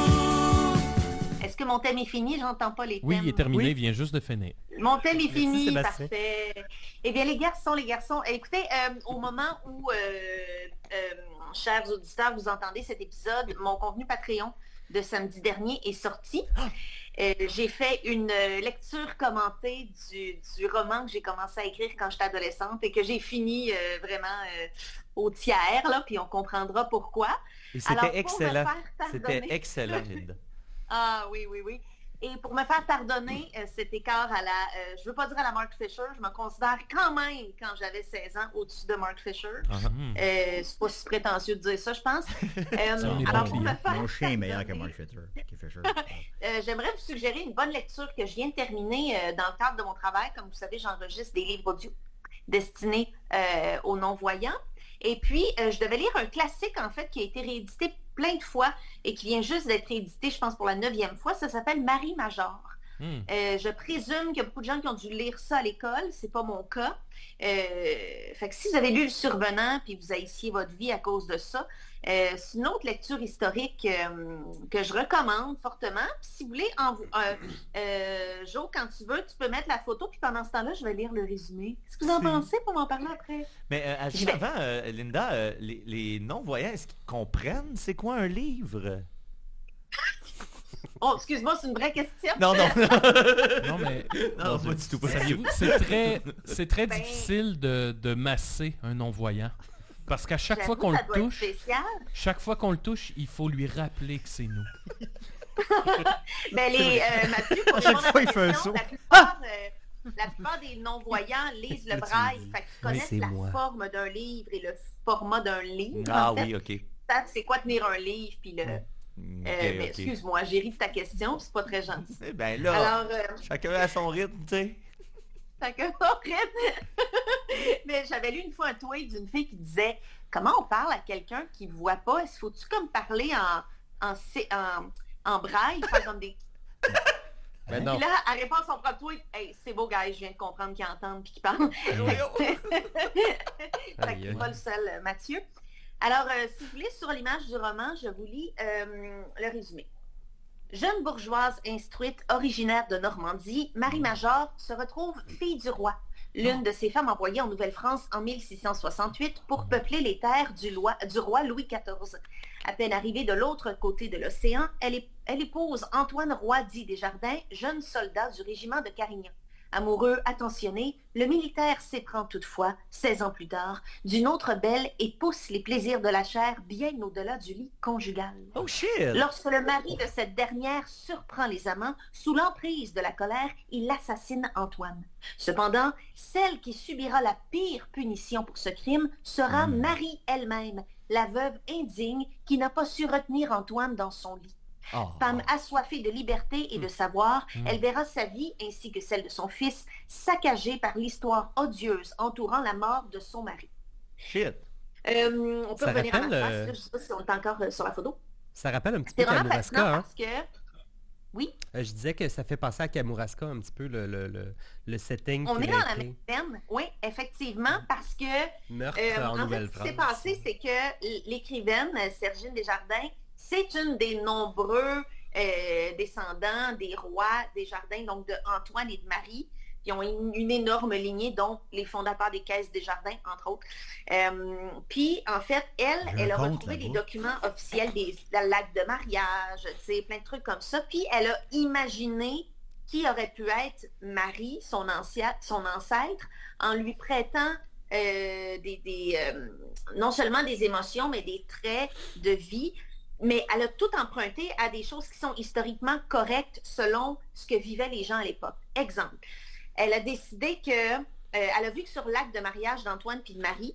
through. Est-ce que mon thème est fini? J'entends pas les thèmes. Oui, il est terminé, Oui. il vient juste de finir. Mon thème est fini, Sébastien. parfait. Eh bien, les garçons, les garçons, écoutez, euh, au moment où, euh, euh, chers auditeurs, vous entendez cet épisode, mon contenu Patreon de samedi dernier est sorti. Euh, j'ai fait une euh, lecture commentée du, du roman que j'ai commencé à écrire quand j'étais adolescente et que j'ai fini euh, vraiment euh, au tiers, là, puis on comprendra pourquoi. Et Alors, c'était pour me excellent. faire C'était pardonner- excellent, Linda. Ah oui, oui, oui. Et pour me faire pardonner euh, cet écart à la... euh, je veux pas dire à la Mark Fisher, je me considère quand même, quand j'avais seize ans, au-dessus de Mark Fisher. Mhm. Euh, c'est pas si prétentieux de dire ça, je pense. Euh, on est alors, bon pour me client. faire Mon chien est meilleur que pardonner, Mark Fisher. qui fait Fisher. euh, j'aimerais vous suggérer une bonne lecture que je viens de terminer euh, dans le cadre de mon travail. Comme vous savez, j'enregistre des livres audio destinés euh, aux non-voyants. Et puis, euh, je devais lire un classique, en fait, qui a été réédité plein de fois et qui vient juste d'être réédité, je pense, pour la neuvième fois. Ça s'appelle Marie Major. Hmm. Euh, je présume qu'il y a beaucoup de gens qui ont dû lire ça à l'école. C'est pas mon cas. Euh, fait que si vous avez lu Le Survenant puis vous haissiez votre vie à cause de ça, euh, c'est une autre lecture historique euh, que je recommande fortement. Puis si vous voulez, en, euh, euh, Jo, quand tu veux, tu peux mettre la photo. Puis pendant ce temps-là, je vais lire le résumé. Qu'est-ce que vous en Si. pensez pour m'en parler après? Mais euh, à- Je vais- avant, euh, Linda, euh, les, les non-voyants, est-ce qu'ils comprennent c'est quoi un livre? Oh, excuse-moi, c'est une vraie question. Non, non. Non, mais non, pas du tout. saviez-vous, c'est très, c'est très Ben- difficile de, de masser un non-voyant. Parce qu'à chaque fois J'avoue, qu'on le ça doit être touche, spécial. chaque fois qu'on le touche, il faut lui rappeler que c'est nous. Ben, les, euh, Mathieu, pour À chaque répondre à fois, ta il fait un question, saut. La plupart, euh, la plupart des non-voyants lisent le Là, tu braille, me dis. fait qu'ils connaissent c'est la moi. forme d'un livre et le format d'un livre. Ah en fait. oui, ok. Ils savent c'est quoi tenir un livre, puis le... Ouais. Mm, Euh, ok, mais ok. excuse-moi, j'ai ri de ta question, puis c'est pas très gentil. Eh ben là, Alors, euh, chacun à son rythme, tu sais. fait que, horrible. Mais j'avais lu une fois un tweet d'une fille qui disait comment on parle à quelqu'un qui voit pas? Est-ce faut-tu comme parler en, en, C- en, en braille, faire comme des... Ben non. Puis là, elle répond à son propre tweet, hey, c'est beau, guys, je viens de comprendre qu'il entend puis qu'il parle. Fait Aïe, que aïe. pas le seul, euh, Mathieu. Alors, euh, si vous voulez, sur l'image du roman, je vous lis euh, le résumé. Jeune bourgeoise instruite, originaire de Normandie, Marie Major se retrouve fille du roi, l'une de ces femmes envoyées en Nouvelle-France en mille six cent soixante-huit pour peupler les terres du, loi- du roi Louis quatorze. À peine arrivée de l'autre côté de l'océan, elle, est- elle épouse Antoine Roy dit Desjardins, jeune soldat du régiment de Carignan. Amoureux attentionné, le militaire s'éprend toutefois, seize ans plus tard, d'une autre belle et pousse les plaisirs de la chair bien au-delà du lit conjugal. Oh shit! Lorsque le mari de cette dernière surprend les amants, sous l'emprise de la colère, il assassine Antoine. Cependant, celle qui subira la pire punition pour ce crime sera Mm. Marie elle-même, la veuve indigne qui n'a pas su retenir Antoine dans son lit. Oh. Femme assoiffée de liberté et de savoir, elle verra sa vie ainsi que celle de son fils saccagée par l'histoire odieuse entourant la mort de son mari. Shit! Euh, on peut Ça revenir à rappelle, ma face, euh, là, je ne sais pas si on est encore euh, sur la photo. Ça rappelle un petit peu C'est vraiment fascinant Kamouraska. Hein? parce que, oui, Euh, je disais que ça fait penser à Kamouraska un petit peu le, le, le, le setting. on puis est dans la l'intrigue. même peine. Oui, effectivement, parce que Meurtre Euh, en en fait, ce qui Nouvelle-France. s'est passé, c'est que l'écrivaine euh, Sergine Desjardins, c'est une des nombreux euh, descendants des rois Desjardins, donc de Antoine et de Marie, qui ont une, une énorme lignée, dont les fondateurs des caisses Desjardins, entre autres. Euh, puis, en fait, elle, Il y a elle un a compte retrouvé des là-bas. documents officiels, des la- l'acte de mariage, tu sais, plein de trucs comme ça. Puis, elle a imaginé qui aurait pu être Marie, son, ancien, son ancêtre, en lui prêtant euh, des, des, euh, non seulement des émotions, mais des traits de vie. Mais elle a tout emprunté à des choses qui sont historiquement correctes selon ce que vivaient les gens à l'époque. Exemple, elle a décidé que, euh, elle a vu que sur l'acte de mariage d'Antoine puis de Marie,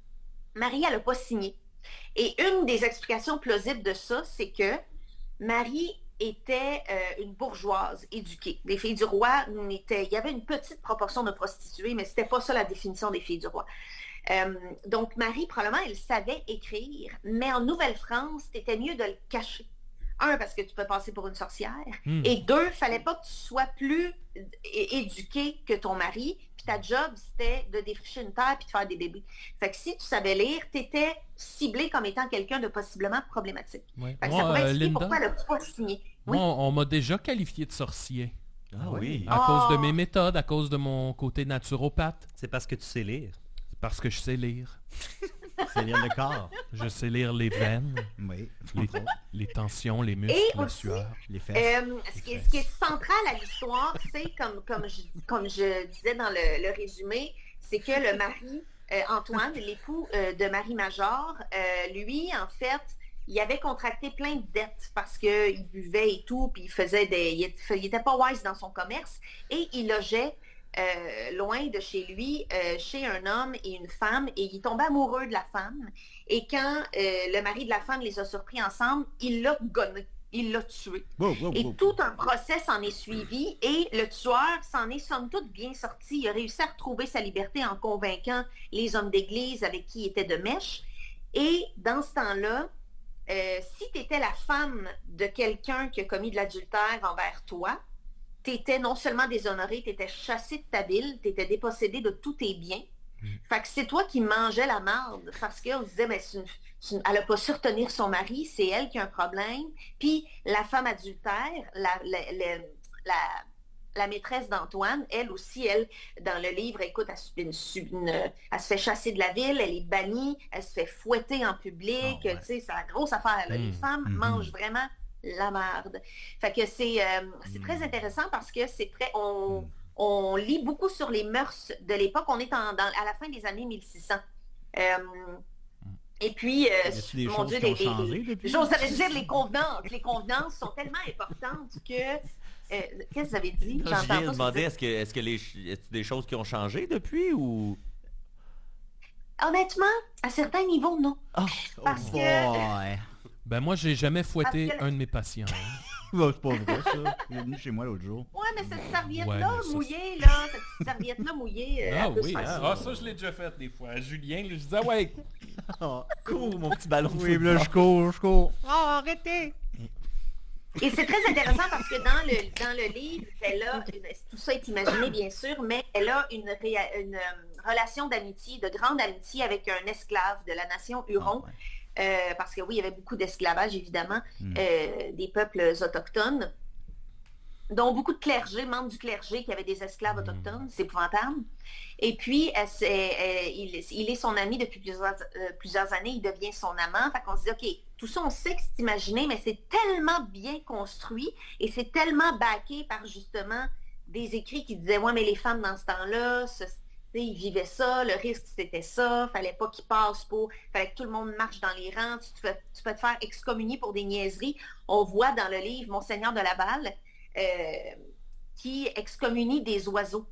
Marie, elle n'a pas signé. Et une des explications plausibles de ça, c'est que Marie était euh, une bourgeoise éduquée. Les filles du roi, n'étaient- il y avait une petite proportion de prostituées, mais c'était pas ça la définition des filles du roi. Euh, donc Marie, probablement, elle savait écrire, mais en Nouvelle-France, c'était mieux de le cacher. Un, parce que tu peux passer pour une sorcière, Hmm. et deux, fallait pas que tu sois plus é- éduqué que ton mari, puis ta job, c'était de défricher une terre puis de faire des bébés. Fait que si tu savais lire, tu étais ciblé comme étant quelqu'un de possiblement problématique. Ouais. Fait que ça Moi, pourrait euh, expliquer Linda, pourquoi elle n'a pas signé. Oui. moi, on, on m'a déjà qualifié de sorcier. Ah oui. À Ah. cause de mes méthodes, à cause de mon côté naturopathe. C'est parce que tu sais lire. C'est parce que je sais lire. C'est lire le corps. Je sais lire les veines, Oui. les, Entre autres. les tensions, les muscles, Et la aussi, sueur. Les fesses. Euh, ce, qui est, ce qui est central à l'histoire, c'est, comme, comme, je, comme je disais dans le, le résumé, c'est que le mari, euh, Antoine, l'époux euh, de Marie Major, euh, lui, en fait, il avait contracté plein de dettes parce qu'il buvait et tout, puis il faisait des. Il n'était pas wise dans son commerce et il logeait euh, loin de chez lui, euh, chez un homme et une femme, et il tombait amoureux de la femme. Et quand euh, le mari de la femme les a surpris ensemble, il l'a gonné, il l'a tué. Wow, wow, Et wow. tout un procès s'en est suivi et le tueur s'en est somme toute bien sorti. Il a réussi à retrouver sa liberté en convainquant les hommes d'église avec qui il était de mèche. Et dans ce temps-là, euh, si tu étais la femme de quelqu'un qui a commis de l'adultère envers toi, tu étais non seulement déshonoré, tu étais chassé de ta ville, tu étais dépossédé de tous tes biens. Fait que c'est toi qui mangeais la marde parce qu'on se disait, mais c'est une- c'est une- elle n'a pas su retenir son mari, c'est elle qui a un problème. Puis la femme adultère, la, la, la, la- la maîtresse d'Antoine, elle aussi, elle, dans le livre, écoute, elle, se- une, une- elle se fait chasser de la ville, elle est bannie, elle se fait fouetter en public, Ah ouais. tu sais, c'est la grosse affaire. Là. Les Mm. femmes Mhm. mangent vraiment la marde. Fait que c'est euh, c'est très intéressant parce que c'est très... On, on lit beaucoup sur les mœurs de l'époque. On est en, dans, à la fin des années mille six cents. Euh, et puis, euh, Y a-t-il des mon choses Dieu, qui ont les- les- changé les- depuis? j'oserais dire les convenances. Les convenances sont tellement importantes que... euh, Qu'est-ce que vous avez dit? Non, J'entends je pas viens ce que demander, vous est-ce que, est-ce que les, est-ce des choses qui ont changé depuis ou... dites. Honnêtement, à certains niveaux, non. Parce que... Ouais. Ben moi, j'ai jamais fouetté Parce que- un de mes patients. hein. Bah, c'est pas vrai, ça. Il est venu chez moi l'autre jour. Ouais, mais cette serviette-là Ouais, mais ça, mouillée, là, cette petite serviette-là mouillée, euh, Ah elle peut oui, se faire hein? ça. Ah ça, je l'ai déjà fait des fois. À Julien, là, je disais, ouais, Ah. Cours, mon petit ballon de Oui, football. là, je cours, je cours. Et c'est très intéressant parce que dans le, dans le livre, elle a, une- tout ça est imaginé bien sûr, mais elle a une, réa- une euh, relation d'amitié, de grande amitié avec un esclave de la nation Huron. Ah, ouais. Euh, parce que oui, il y avait beaucoup d'esclavage, évidemment, Mm. euh, des peuples autochtones, dont beaucoup de clergés, membres du clergé qui avaient des esclaves autochtones, c'est épouvantable. Et puis, elle s'est- elle- il, il est son ami depuis plusieurs, euh, plusieurs années, il devient son amant. Fait qu'on se dit, OK, tout ça, on sait que c'est imaginé, mais c'est tellement bien construit et c'est tellement backé par justement des écrits qui disaient « Ouais, mais les femmes dans ce temps-là, ce, ils vivaient ça, le risque c'était ça, fallait pas qu'ils passent pour, fallait que tout le monde marche dans les rangs, tu, te fais, tu peux te faire excommunier pour des niaiseries. » On voit dans le livre Monseigneur de Laval euh, qui excommunie des oiseaux.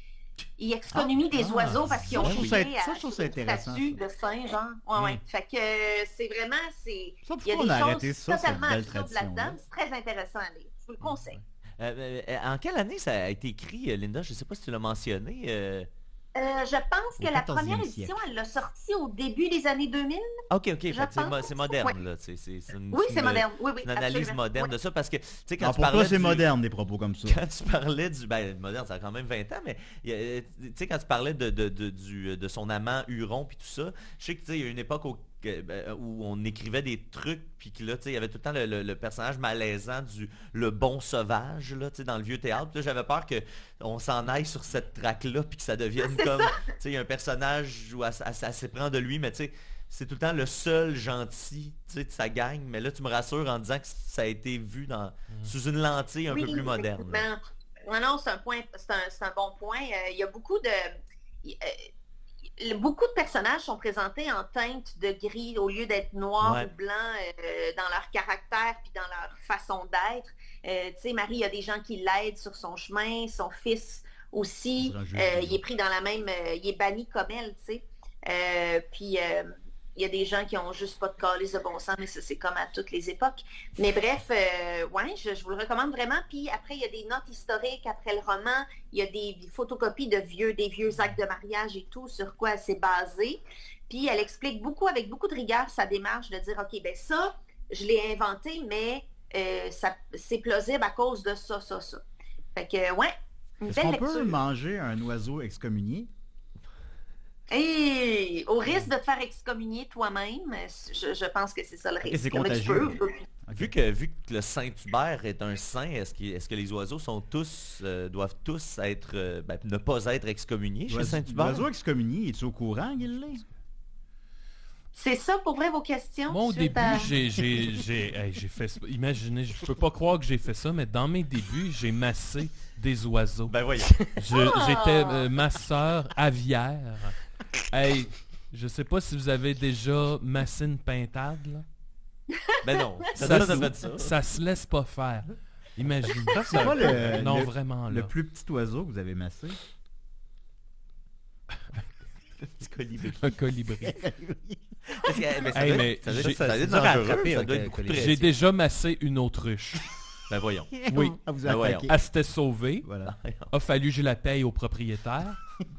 Il excommunie Ah, des ah, oiseaux parce qu'ils ont ça, je trouve ça- touché ça, à je trouve ça une intéressant, statue ça. de saint, genre. Ouais, Mm. ouais. Fait que euh, c'est vraiment, c'est... Ça, Il y a pourquoi des on a choses arrêté ça, cette totalement belle absurdes tradition là-dedans. C'est très intéressant à lire. Je vous le conseille. Euh, euh, en quelle année ça a été écrit, euh, Linda? Je ne sais pas si tu l'as mentionné. euh. Euh, je pense Au que la quatorzième première édition, siècle. elle l'a sortie au début des années deux mille. Ok, ok, fait que c'est mo- pense, c'est moderne, ouais. là. C'est c'est- c'est une, Oui, c'est c'est une- moderne. Oui, oui, une analyse absolument. moderne Oui. de ça, parce que, tu sais, quand Ah, tu pour toi, parlais c'est du... moderne, des propos comme ça. Quand tu parlais du... Ben, moderne, ça a quand même vingt ans, mais euh, tu sais, quand tu parlais de, de, de, du, de son amant Huron puis tout ça, je sais que, tu sais, il y a une époque où, que- où on écrivait des trucs, puis que là, tu sais, il y avait tout le temps le, le- le personnage malaisant du le bon sauvage, là, tu sais, dans le vieux théâtre. Puis là, j'avais peur qu'on s'en aille sur cette traque-là, puis que ça devienne comme, tu sais, il y a un personnage où elle, elle- elle s'éprend de lui, mais tu sais, c'est tout le temps le seul gentil, tu sais, de sa gang. Mais là, tu me rassures en disant que ça a été vu dans, sous une lentille un Oui, peu plus moderne. là. effectivement. Non, non, c'est un point, c'est un, c'est un bon point. Euh, il y a beaucoup de... il- euh, il- beaucoup de personnages sont présentés en teinte de gris au lieu d'être noirs Ouais. ou blancs euh, dans leur caractère puis dans leur façon d'être. Euh, tu sais, Marie, il y a des gens qui l'aident sur son chemin, son fils aussi. C'est un jeu Euh, de- il est pris dans la même... euh, il est banni comme elle, tu sais. Euh, puis... euh, il y a des gens qui ont juste pas de calice de bon sens, mais ça, c'est comme à toutes les époques. Mais bref, euh, ouais, je, je vous le recommande vraiment. Puis après, il y a des notes historiques après le roman. Il y a des photocopies de vieux, des vieux actes de mariage et tout, sur quoi elle s'est basée. Puis elle explique beaucoup, avec beaucoup de rigueur, sa démarche de dire, OK, ben ça, je l'ai inventé, mais euh, ça, c'est plausible à cause de ça, ça, ça. Fait que, ouais, une Est-ce belle qu'on lecture. peut manger un oiseau excommunié? Et au risque de te faire excommunier toi-même, je, je pense que c'est ça le risque. c'est Mais tu contagieux. peux. Vu que, vu que le Saint-Hubert est un saint, est-ce que, est-ce que les oiseaux sont tous, euh, doivent tous être, euh, ben, ne pas être excommuniés chez L'oiseau Saint-Hubert? l'oiseau excommunié, es-tu au courant, Gilles? C'est ça pour vrai vos questions? Moi, au suite début, à- j'ai j'ai j'ai hey, j'ai fait ça. Imaginez, je peux pas croire que j'ai fait ça, mais dans mes débuts, j'ai massé des oiseaux. Ben voyons. Je- Ah! J'étais euh, masseur aviaire. Hey, je sais pas si vous avez déjà massé une pintade, là. Ben non. Ça, Ça, se- ça fait ça. ça se laisse pas faire. Imagine. C'est quoi le, Non, le- vraiment, là. le plus petit oiseau que vous avez massé? Petit colibri. Un colibri. Parce que, ben, ça Hey, doit mais être- ça doit j'ai- être- ça doit être c'est dur à dangereux, attraper, ça un doit être beaucoup de colibri. J'ai pression. déjà massé une autruche. Ben voyons. Oui. Ah, vous Ben voyons. attaqué. Elle s'était sauvée. Voilà. A fallu que je la paye au propriétaire.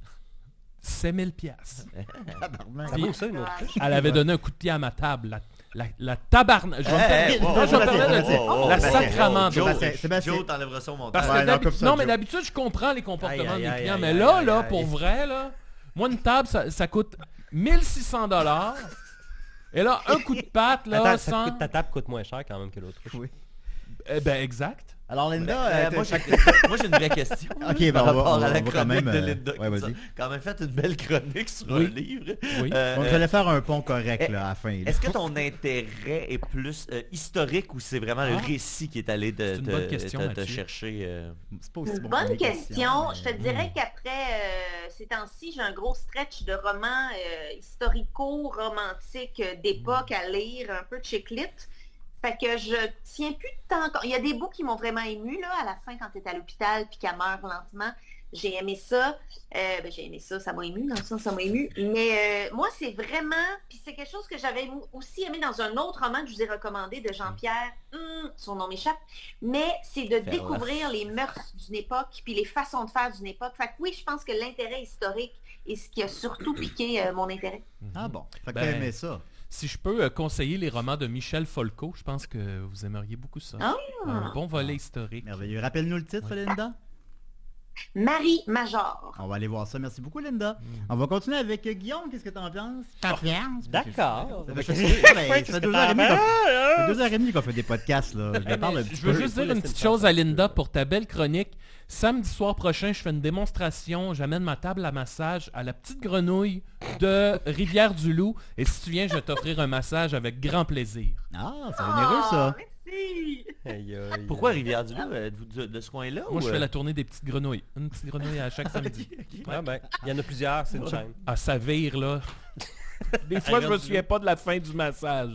sept mille piastres. Tabarnak. Ça vaut ça, une autre fiche? Elle avait donné un coup de pied à ma table. La, la, la tabarnak. Je vais me Hey, permettre- wow, non, je vais me wow, permettre de wow, dire wow, la wow, sacrament wow, de- Joe, Joe. Sébastien- Sébastien- Joe, t'enlèveras ça au montage. Parce que Ouais, non, d'habi- comme ça, non, mais Joe. d'habitude, je comprends les comportements Aïe, aïe, des aïe, clients. aïe, Mais aïe, là, aïe, là, aïe. pour vrai, là, moi, une table, ça, ça coûte mille six cents dollars. Et là, un coup de patte, là, Attends, ça sans... coûte- ta table coûte moins cher quand même que l'autre. Oui. Eh ben, exact. Alors, Linda, Euh, euh, moi, t'as- j'ai moi, j'ai une vraie question. Ok, là, ben, par on va- rapport on à va- la on va quand chronique même, de euh, Linda. ouais, qui nous a vas-y. quand même fait une belle chronique sur Oui. un livre. Oui. Euh, Donc, euh, j'allais faire un pont correct eh, là, à la fin. là. Est-ce que ton intérêt est plus euh, historique ou c'est vraiment le Ah. récit qui est allé de, C'est une te- bonne question, te- te Mathieu. chercher euh, C'est pas aussi Une bon bonne que mes question. questions, Je te mais- dirais qu'après euh, ces temps-ci, j'ai un gros stretch de romans euh, historico-romantiques euh, d'époque à lire, un peu chick-lit. Fait que je tiens plus de temps. Il y a des bouts qui m'ont vraiment ému là, à la fin quand tu es à l'hôpital puis qu'elle meurt lentement. J'ai aimé ça. Euh, ben, j'ai aimé ça, ça m'a ému, dans le sens ça m'a ému. Mais euh, moi, c'est vraiment... Puis c'est quelque chose que j'avais ému- aussi aimé dans un autre roman que je vous ai recommandé de Jean-Pierre. Hum, son nom m'échappe. Mais c'est de Ferland. découvrir les mœurs d'une époque puis les façons de faire d'une époque. Fait que oui, je pense que l'intérêt historique est ce qui a surtout piqué euh, mon intérêt. Ah bon, fait que Ben, t'as aimé ça. Si je peux euh, conseiller les romans de Michel Folco, je pense que vous aimeriez beaucoup ça. Ah! Un bon volet historique. Merveilleux. Rappelle-nous le titre, Linda. Marie Major. On va aller voir ça. Merci beaucoup, Linda. On va continuer avec euh, Guillaume. Qu'est-ce que t'en penses? T'en penses? D'accord. Ça fait, ça fait- ça fait deux heures et demie qu'on- ça fait deux heures et demie qu'on fait des podcasts. Là. Je, Eh, parle mais un petit je veux peu. juste faut dire une laisser petite le temps, chose ça à se Linda peut. pour ta belle chronique. Samedi soir prochain, je fais une démonstration. J'amène ma table à massage à la petite grenouille de Rivière-du-Loup. Et si tu viens, je vais t'offrir un massage avec grand plaisir. Ah, c'est généreux ça. merci. merci. Aïe, aïe, Pourquoi aïe. Rivière-du-Loup? Êtes-vous de, de ce coin-là? Moi, ou, je fais euh, la tournée des petites grenouilles. Une petite grenouille à chaque samedi. Ah ben, il y en a plusieurs, c'est une chaîne. Ah, ça vire, là. Des fois, je me souviens pas de la fin du massage.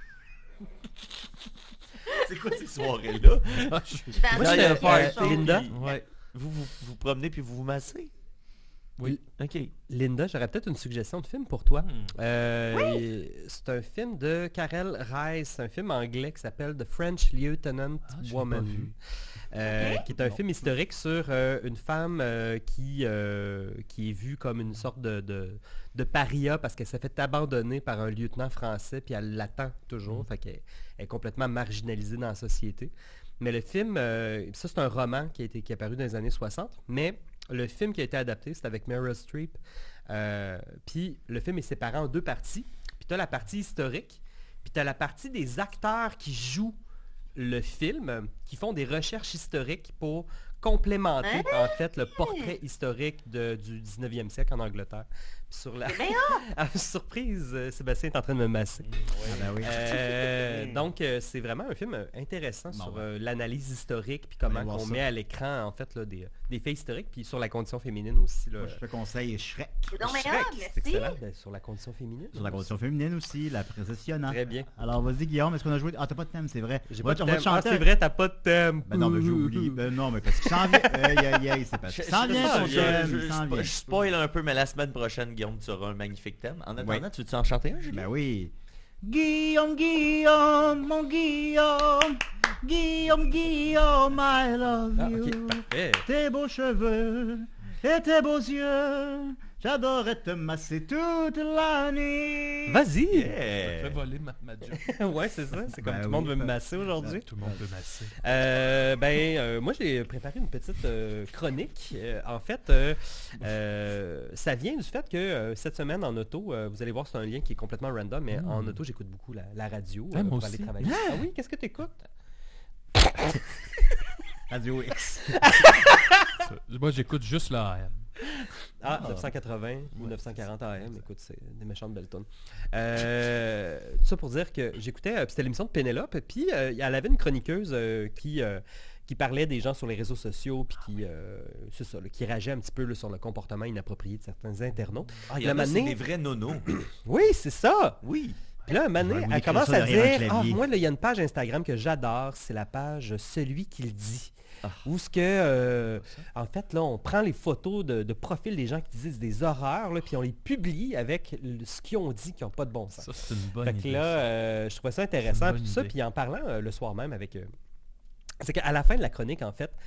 C'est quoi ces soirées-là? Ah, je- Dans Moi, une je- pièce euh, jaune. Linda? Ouais. Vous, vous vous promenez puis vous vous massez? Oui. OK. Linda, j'aurais peut-être une suggestion de film pour toi. Hmm. Euh, et C'est un film de Karel Reiss, c'est un film anglais qui s'appelle The French Lieutenant Ah, je l'ai Woman. pas vu. Euh, Ok. qui est un Non. film historique sur euh, une femme euh, qui, euh, qui est vue comme une sorte de, de, de paria parce qu'elle s'est fait abandonner par un lieutenant français puis elle l'attend toujours, fait qu'elle elle est complètement marginalisée dans la société. Mais le film, euh, ça c'est un roman qui a été qui est apparu dans les années soixante, mais le film qui a été adapté, c'est avec Meryl Streep. Euh, puis le film est séparé en deux parties. Puis tu as la partie historique, puis tu as la partie des acteurs qui jouent le film, qui font des recherches historiques pour complémenter en fait le portrait historique de- du dix-neuvième siècle en Angleterre. Puis sur la C'est bien Ah, surprise, euh, Sébastien est en train de me masser. Ah ben oui. Euh, donc euh, c'est vraiment un film euh, intéressant Bon, sur ouais. euh, l'analyse historique puis comment Allez voir on ça. met à l'écran en fait là, des, des faits historiques puis sur la condition féminine aussi là. Moi, je te conseille Shrek. C'est donc bien Shrek, hot, c'est merci. excellent. Ben, sur la condition féminine. Sur la condition féminine aussi, la précessionnant. Très bien. Alors vas-y Guillaume, est-ce qu'on a joué... Ah t'as pas de thème, c'est vrai. J'ai On va- pas de on va thème. te Ah, chanter. c'est vrai, t'as pas de thème. Ben non, mais j'ai oublié. Ben non, mais parce qu'il s'en vient. Aïe aïe aïe, c'est parce qu'il s'en vient ton je, thème. je- il s'en je- vient. je spoil un peu, mais la semaine prochaine, Guillaume, tu auras un magnifique thème. En attendant, Oui. tu veux-tu en chanter un, Julie? Ben oui. Guillaume, Guillaume, mon Guillaume. Guillaume, Guillaume, I love Ah, you. ok, parfait. Tes beaux cheveux et tes beaux yeux. J'adorerais te masser toute la nuit. Vas-y. Je Yeah. vais voler ma, ma job. Ouais, c'est ça. C'est comme Ben tout le monde oui. veut me masser aujourd'hui. Tout le monde peut masser. Euh, ben, euh, moi, j'ai préparé une petite euh, chronique. Euh, en fait, euh, euh, ça vient du fait que euh, cette semaine en auto, euh, vous allez voir, c'est un lien qui est complètement random, mais en auto, j'écoute beaucoup la, la radio Ah, euh, moi pour aller aussi. travailler. Ah oui, qu'est-ce que tu écoutes? Radio X. Ça. Moi, j'écoute juste la A M. Ah, neuf cent quatre-vingts ou neuf cent quarante A M, écoute, c'est des méchantes belles tonnes. Euh, tout ça pour dire que j'écoutais, euh, puis c'était l'émission de Pénélope, puis euh, elle avait une chroniqueuse euh, qui, euh, qui parlait des gens sur les réseaux sociaux, puis qui, euh, c'est ça, là, qui rageait un petit peu là, sur le comportement inapproprié de certains internautes. Ah, il y La en a, c'est manée- des vrais nonos. Oui, c'est ça! Oui. Puis là, un moment donné, Ouais, vous elle écrivez commence ça à derrière un dire, ah, clavier. moi, là, il y a une page Instagram que j'adore, c'est la page Celui qui le dit. Ah. Où ce que, euh, en fait, là, on prend les photos de, de profil des gens qui disent des horreurs, là, puis on les publie avec le- ce qu'ils ont dit qui n'ont pas de bon sens. Ça, c'est une bonne Fait que idée. là, ça. euh, je trouvais ça C'est intéressant. une Puis bonne tout ça, idée. puis en parlant euh, le soir même avec... euh, c'est qu'à la fin de la chronique, en fait,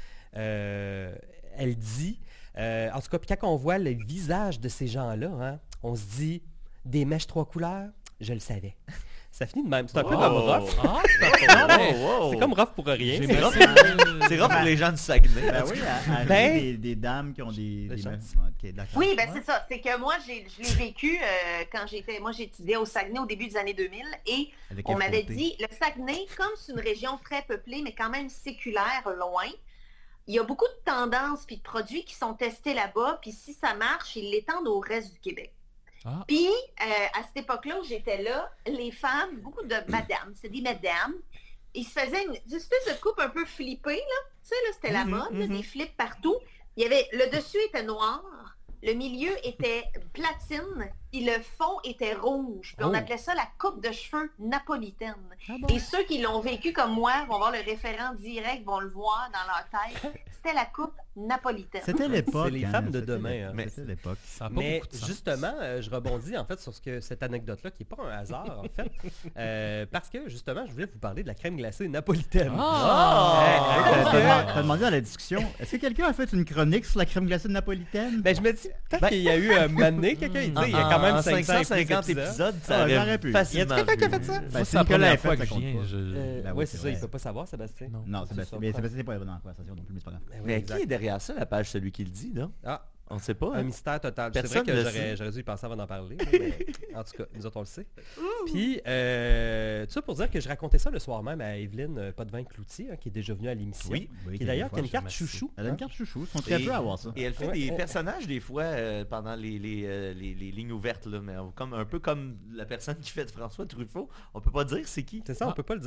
euh, elle dit... euh, en tout cas, puis quand on voit le visage de ces gens-là, hein, on se dit, des mèches trois couleurs, je le savais. Ça finit de même. C'est un peu Oh. comme rough. Ah, Non, mais Oh, oh. c'est comme rough pour rien. j'ai C'est massé- rough. C'est rare pour les gens du Saguenay. Ben oui, à- à- Ben- des, des dames qui ont des... De des chance. meufs. Ok, d'accord. Oui, ben Ouais. c'est ça. C'est que moi, j'ai, je l'ai vécu euh, quand j'étais. Moi, j'étudiais au Saguenay au début des années deux mille et Avec on un m'avait frotté. dit, le Saguenay, comme c'est une région très peuplée, mais quand même séculaire, loin, il y a beaucoup de tendances puis de produits qui sont testés là-bas, puis si ça marche, ils l'étendent au reste du Québec. Ah. Puis, euh, à cette époque-là où j'étais là, les femmes, beaucoup de madames, c'est des madames, ils se faisaient une, une espèce de coupe un peu flippée, là. Tu sais, là, c'était la Mhm, mode, là, mhm. des flips partout. Il y avait, le dessus était noir, le milieu était platine, et le fond était rouge. Puis on Oh. appelait ça la coupe de cheveux napolitaine. Ah bon? Et ceux qui l'ont vécu comme moi vont voir le référent direct, vont le voir dans leur tête. C'était la coupe napolitaine. C'était l'époque. C'est les hein, femmes de c'était demain, l'époque, hein. Mais- C'était l'époque. Ça a pas Mais beaucoup de sens. justement, euh, je rebondis en fait sur ce que, cette anecdote-là, qui n'est pas un hasard en fait, euh, parce que justement, je voulais vous parler de la crème glacée napolitaine. Ah! Euh, T'as parce que- demandé- t'as demandé à la discussion, est-ce que quelqu'un a fait une chronique sur la crème glacée napolitaine? Ben, je me dis, peut-être Ben- qu'il y a eu un mané, quelqu'un, il dit, il y a quand même En cinq cent cinq cent cinquante épisodes. épisodes, ça Ah, aurait j'aurais pu. facilement Y a-t-il quelqu'un qui a pu. fait ça? Ben, Moi, si c'est la Nicolas première a fois fait, que ça je viens. compte pas. je- Euh, Ben oui, ouais, c'est c'est ça, il vrai. peut pas savoir, Sébastien. Non. Non, c'est Sébastien, ça, mais prends- Sébastien n'est pas dans la conversation non plus, mais c'est pas grave. Ben oui, Mais exact. qui est derrière ça, la page Celui qui le dit, là? Ah, On sait pas, un hein? mystère total. C'est vrai Personne que ne le j'aurais, sait. j'aurais dû y penser avant d'en parler. là, mais en tout cas, nous autres, on le sait. Puis, euh, tout ça pour dire que je racontais ça le soir même à Evelyne euh, Potvin-Cloutier, hein, qui est déjà venue à l'émission. Oui, oui, Qui est d'ailleurs qui a une quelquefois, carte je remercie. chouchou. Elle a une hein. carte chouchou, ils sont très Et- peu à avoir ça. Et elle fait Ouais, des ouais. personnages des fois euh, pendant les, les, euh, les, les lignes ouvertes, là, mais on- comme, un peu comme la personne qui fait de François Truffaut. On peut pas dire c'est qui. C'est ça, on Ah. peut pas le dire.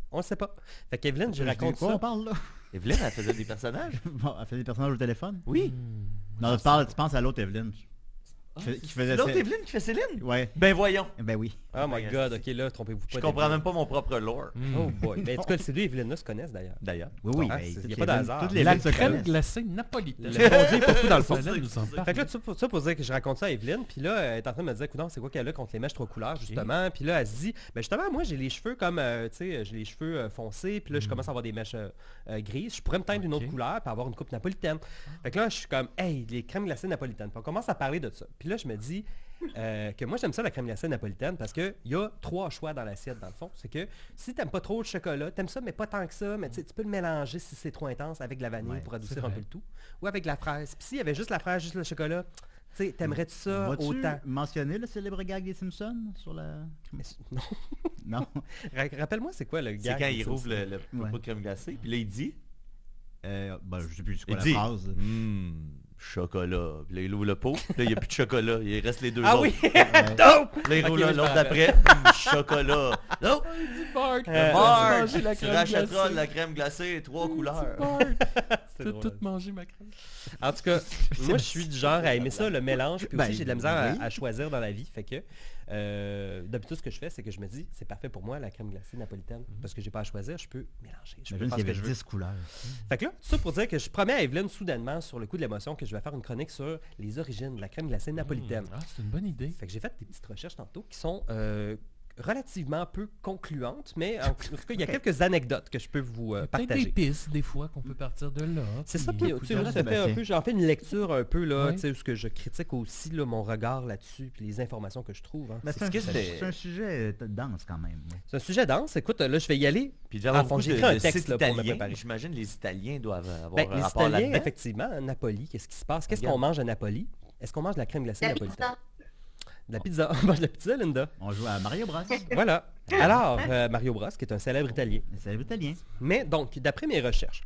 On le sait pas. Fait qu'Evelyne, je raconte quoi ça. on parle là? Evelyne, elle faisait des personnages? Bon, elle fait des personnages au téléphone? Oui. Non, tu, parles, tu penses à l'autre Evelyne. Qui, fait- qui faisait L'autre ça- Evelyne qui fait Céline? Ouais. Ben voyons. Ben oui. Oh my god, ok, là, trompez-vous pas. Je comprends d'Evelyne. même pas mon propre lore. Hmm. Oh boy. Ben, en tout cas, ces deux Evelyne-là se connaissent d'ailleurs. D'ailleurs. Oui, oui. Ah, ben, c'est- toutes y a les pas de Evelyne- hasard. Toutes les La Evelyne se crème connaissent. glacée napolitaine. Le bon Dieu est partout dans le fond. Ça nous en parle. Fait que là, tout ça, pour- ça pour dire que je raconte ça à Evelyne, puis là, elle est en train de me dire, écoute, c'est quoi qu'elle a contre les mèches trois couleurs, justement. Puis là, elle se dit, ben justement, moi, j'ai les cheveux comme, euh, tu sais, j'ai les cheveux euh, foncés, puis là, je commence à avoir des mèches euh, euh, grises. Je pourrais me teindre d'une autre Ok. couleur, puis avoir une coupe napolitaine. Fait que là, je suis comme, hey, les crèmes glacées napolitaines. Puis on commence à parler de ça. Puis là, je me dis euh, que moi, j'aime ça, la crème glacée napolitaine, parce qu'il y a trois choix dans l'assiette, dans le fond. C'est que si t'aimes pas trop le chocolat, t'aimes ça, mais pas tant que ça, mais tu sais, tu peux le mélanger si c'est trop intense avec de la vanille Ouais, pour c'est adoucir un vrai. peu le tout, ou avec de la fraise. Puis s'il y avait juste la fraise, juste le chocolat, tu sais, t'aimerais-tu ça Vas-tu autant? mentionner le célèbre gag des Simpsons sur la... Mais- non. Non. Ra- Rappelle-moi, c'est quoi le C'est gag quand des il Simpsons? rouvre le, le, le Ouais. pot de crème glacée, puis là, il dit... Euh, ben, je sais plus c'est quoi Il la dit... phrase. Hum, chocolat. Puis là, il ouvre le pot, puis là, il n'y a plus de chocolat. Il reste les deux Ah autres. oui! Ouais. Dope! Là, il Ok, roule oui, un- je l'autre me d'après. Hum, chocolat. Non! Bart, Euh, Bart, manger la tu crème rachèteras glacée. de la crème glacée, trois couleurs. Bart, C'est t'as drôle. tout mangé ma crème. En tout cas, moi, je suis du genre à aimer ça, le mélange, puis aussi, Ben, j'ai de la misère à- oui. à, choisir dans la vie. Fait que, euh, d'habitude, ce que je fais, c'est que je me dis, c'est parfait pour moi, la crème glacée napolitaine, parce que j'ai pas à choisir, je peux mélanger. Je peux Imagine faire qu'il ce y que je avait veux. dix couleurs. Fait que là, tout ça pour dire que je promets à Evelyne soudainement, sur le coup de l'émotion, que je vais faire une chronique sur les origines de la crème glacée napolitaine. Ah, c'est une bonne idée. Fait que j'ai fait des petites recherches tantôt qui sont euh, relativement peu concluantes, mais en tout cas, il y a quelques anecdotes que je peux vous euh, Peut-être des partager. pistes, des fois, qu'on peut partir de là. C'est ça, puis puis tu sais, écoute, là, ça fait Sébastien. un peu, j'en fais une lecture un peu, là, Ouais. tu sais, où ce que je critique aussi, là, mon regard là-dessus, puis les informations que je trouve. hein. Ben, C'est c'est un, ce que c'était- c'est un sujet euh, dense quand même. ouais. C'est un sujet dense. Écoute, là, je vais y aller. Puis il devait y avoir Ah, fond, beaucoup j'ai de, écrit un de texte, sites là, pour me italiens. préparer. J'imagine les Italiens doivent avoir Ben, un les rapport Italiens, là-dedans. effectivement, à Napoli, qu'est-ce qui se passe? Qu'est-ce Regarde. qu'on mange à Napoli? Est-ce qu'on mange de la crème glacée La napolitaine? pizza. De la pizza. On mange de la pizza, Linda. On joue à Mario Bros. Voilà. Alors, euh, Mario Bros, qui est un célèbre italien. C'est italien. Mais donc, d'après mes recherches,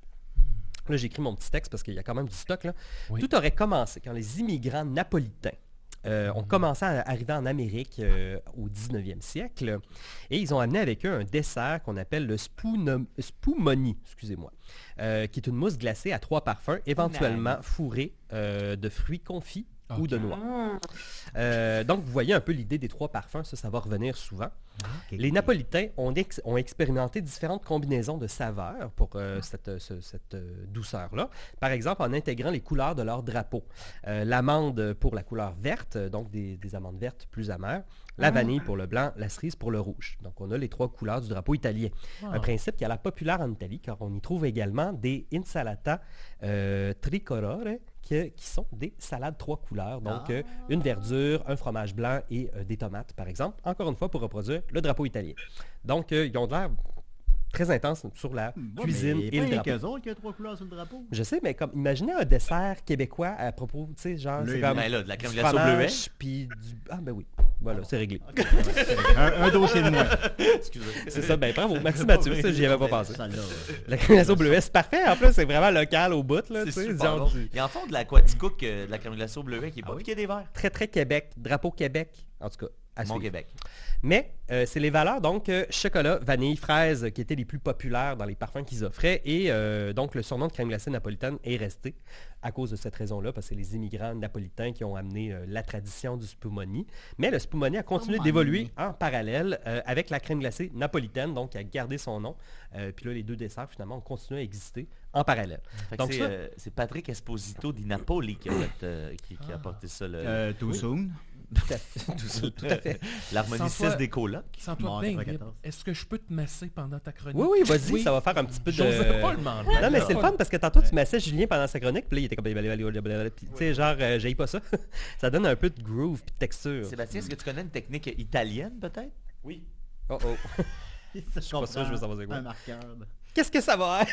là j'ai écrit mon petit texte parce qu'il y a quand même du stock, là. Oui. Tout aurait commencé quand les immigrants napolitains euh, ont commencé à arriver en Amérique euh, au dix-neuvième siècle et ils ont amené avec eux un dessert qu'on appelle le spuno- spumoni, excusez-moi, euh, qui est une mousse glacée à trois parfums, éventuellement fourrée euh, de fruits confits ou Ok. de noix. Mmh. Euh, donc, vous voyez un peu l'idée des trois parfums, ça, ça va revenir souvent. Ok. Les Napolitains ont, ex- ont expérimenté différentes combinaisons de saveurs pour euh, cette, euh, ce- cette euh, douceur-là. Par exemple, en intégrant les couleurs de leur drapeau. Euh, L'amande pour la couleur verte, euh, donc des, des amandes vertes plus amères. La vanille pour le blanc, la cerise pour le rouge. Donc, on a les trois couleurs du drapeau italien. Un principe qui a l'air populaire en Italie, car on y trouve également des insalata euh, tricolore, qui, qui sont des salades trois couleurs. Donc, euh, une verdure, un fromage blanc et euh, des tomates, par exemple. Encore une fois, pour reproduire le drapeau italien. Donc, euh, ils ont de l'air très intense sur la Ouais, cuisine mais et pas le rien drapeau. qu'eux autres qui a trois couleurs sur le drapeau. Je sais, mais comme imaginez un dessert québécois à propos, tu sais, genre, Le- c'est comme Ben là, de la crème du glacée au bleuet. fromage, puis du... Ah ben oui, voilà, c'est réglé. un, un dossier de moins. Excusez. C'est ça, ben bravo, merci Mathieu, ça j'y avais pas pensé. Ça, là, La crème glacée au bleuet, c'est parfait, en plus c'est vraiment local au bout, là, C'est tu sais, super genre bon. du- Ils en font de l'aquaticook, euh, de la crème glacée au bleuet qui est pas piqué des verres. très très Québec, drapeau Québec, en tout cas, à Mon suivre. Québec. Mais euh, c'est les valeurs, donc euh, chocolat, vanille, fraise, qui étaient les plus populaires dans les parfums qu'ils offraient. Et euh, donc le surnom de crème glacée napolitaine est resté à cause de cette raison-là, parce que c'est les immigrants napolitains qui ont amené euh, la tradition du spumoni. Mais le spumoni a continué Oh, d'évoluer man. en parallèle euh, avec la crème glacée napolitaine, donc qui a gardé son nom. Euh, puis là, les deux desserts, finalement, ont continué à exister en parallèle. Fait que Donc c'est, ça- euh, c'est Patrick Esposito di Napoli qui a, fait, euh, qui, qui a apporté ça. Le, Euh, too Oui. soon. Tout à fait. tout, ça, tout à fait. L'harmoniciste Sans des colocs. Sens-toi Mort bien quatre-vingt-quatorze. libre. Est-ce que je peux te masser pendant ta chronique? Oui, oui, vas-y, Oui. ça va faire un petit peu de... J'osais pas le demander. Non, mais c'est le fun parce que tantôt, tu massais Julien pendant sa chronique, puis là, il était comme... Puis, tu sais, genre, euh, j'haïs pas ça. Ça donne un peu de groove puis de texture. Sébastien, est-ce que tu connais une technique italienne, peut-être? Oui. Oh, oh. Je suis pas sûr, je veux savoir c'est quoi. Un marqueur. de- Qu'est-ce que ça va être?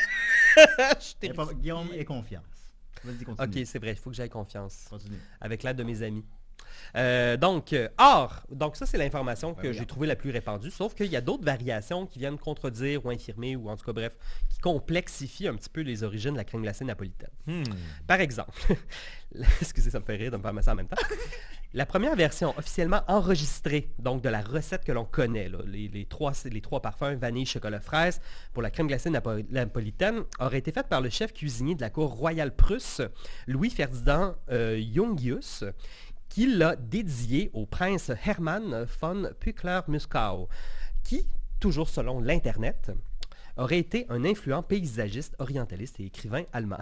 Je suis Et pas- terrifié. Guillaume et confiance. Vas-y, continue. Ok, c'est vrai, il faut que j'aille confiance. Continue. Avec l'aide de mes amis. Euh, donc, euh, or, donc ça c'est l'information que Ben oui, j'ai hein. trouvée la plus répandue, sauf qu'il y a d'autres variations qui viennent contredire ou infirmer, ou en tout cas bref, qui complexifient un petit peu les origines de la crème glacée napolitaine. Hmm. Par exemple, excusez, ça me fait rire de me faire ça en même temps. La première version officiellement enregistrée, donc de la recette que l'on connaît, là, les, les, trois, les trois parfums, vanille, chocolat, fraise, pour la crème glacée napo- napolitaine, aurait été faite par le chef cuisinier de la cour royale prusse, Louis-Ferdinand euh, Jungius, qui l'a dédié au prince Hermann von Pückler-Muskau, qui, toujours selon l'Internet, aurait été un influent paysagiste, orientaliste et écrivain allemand.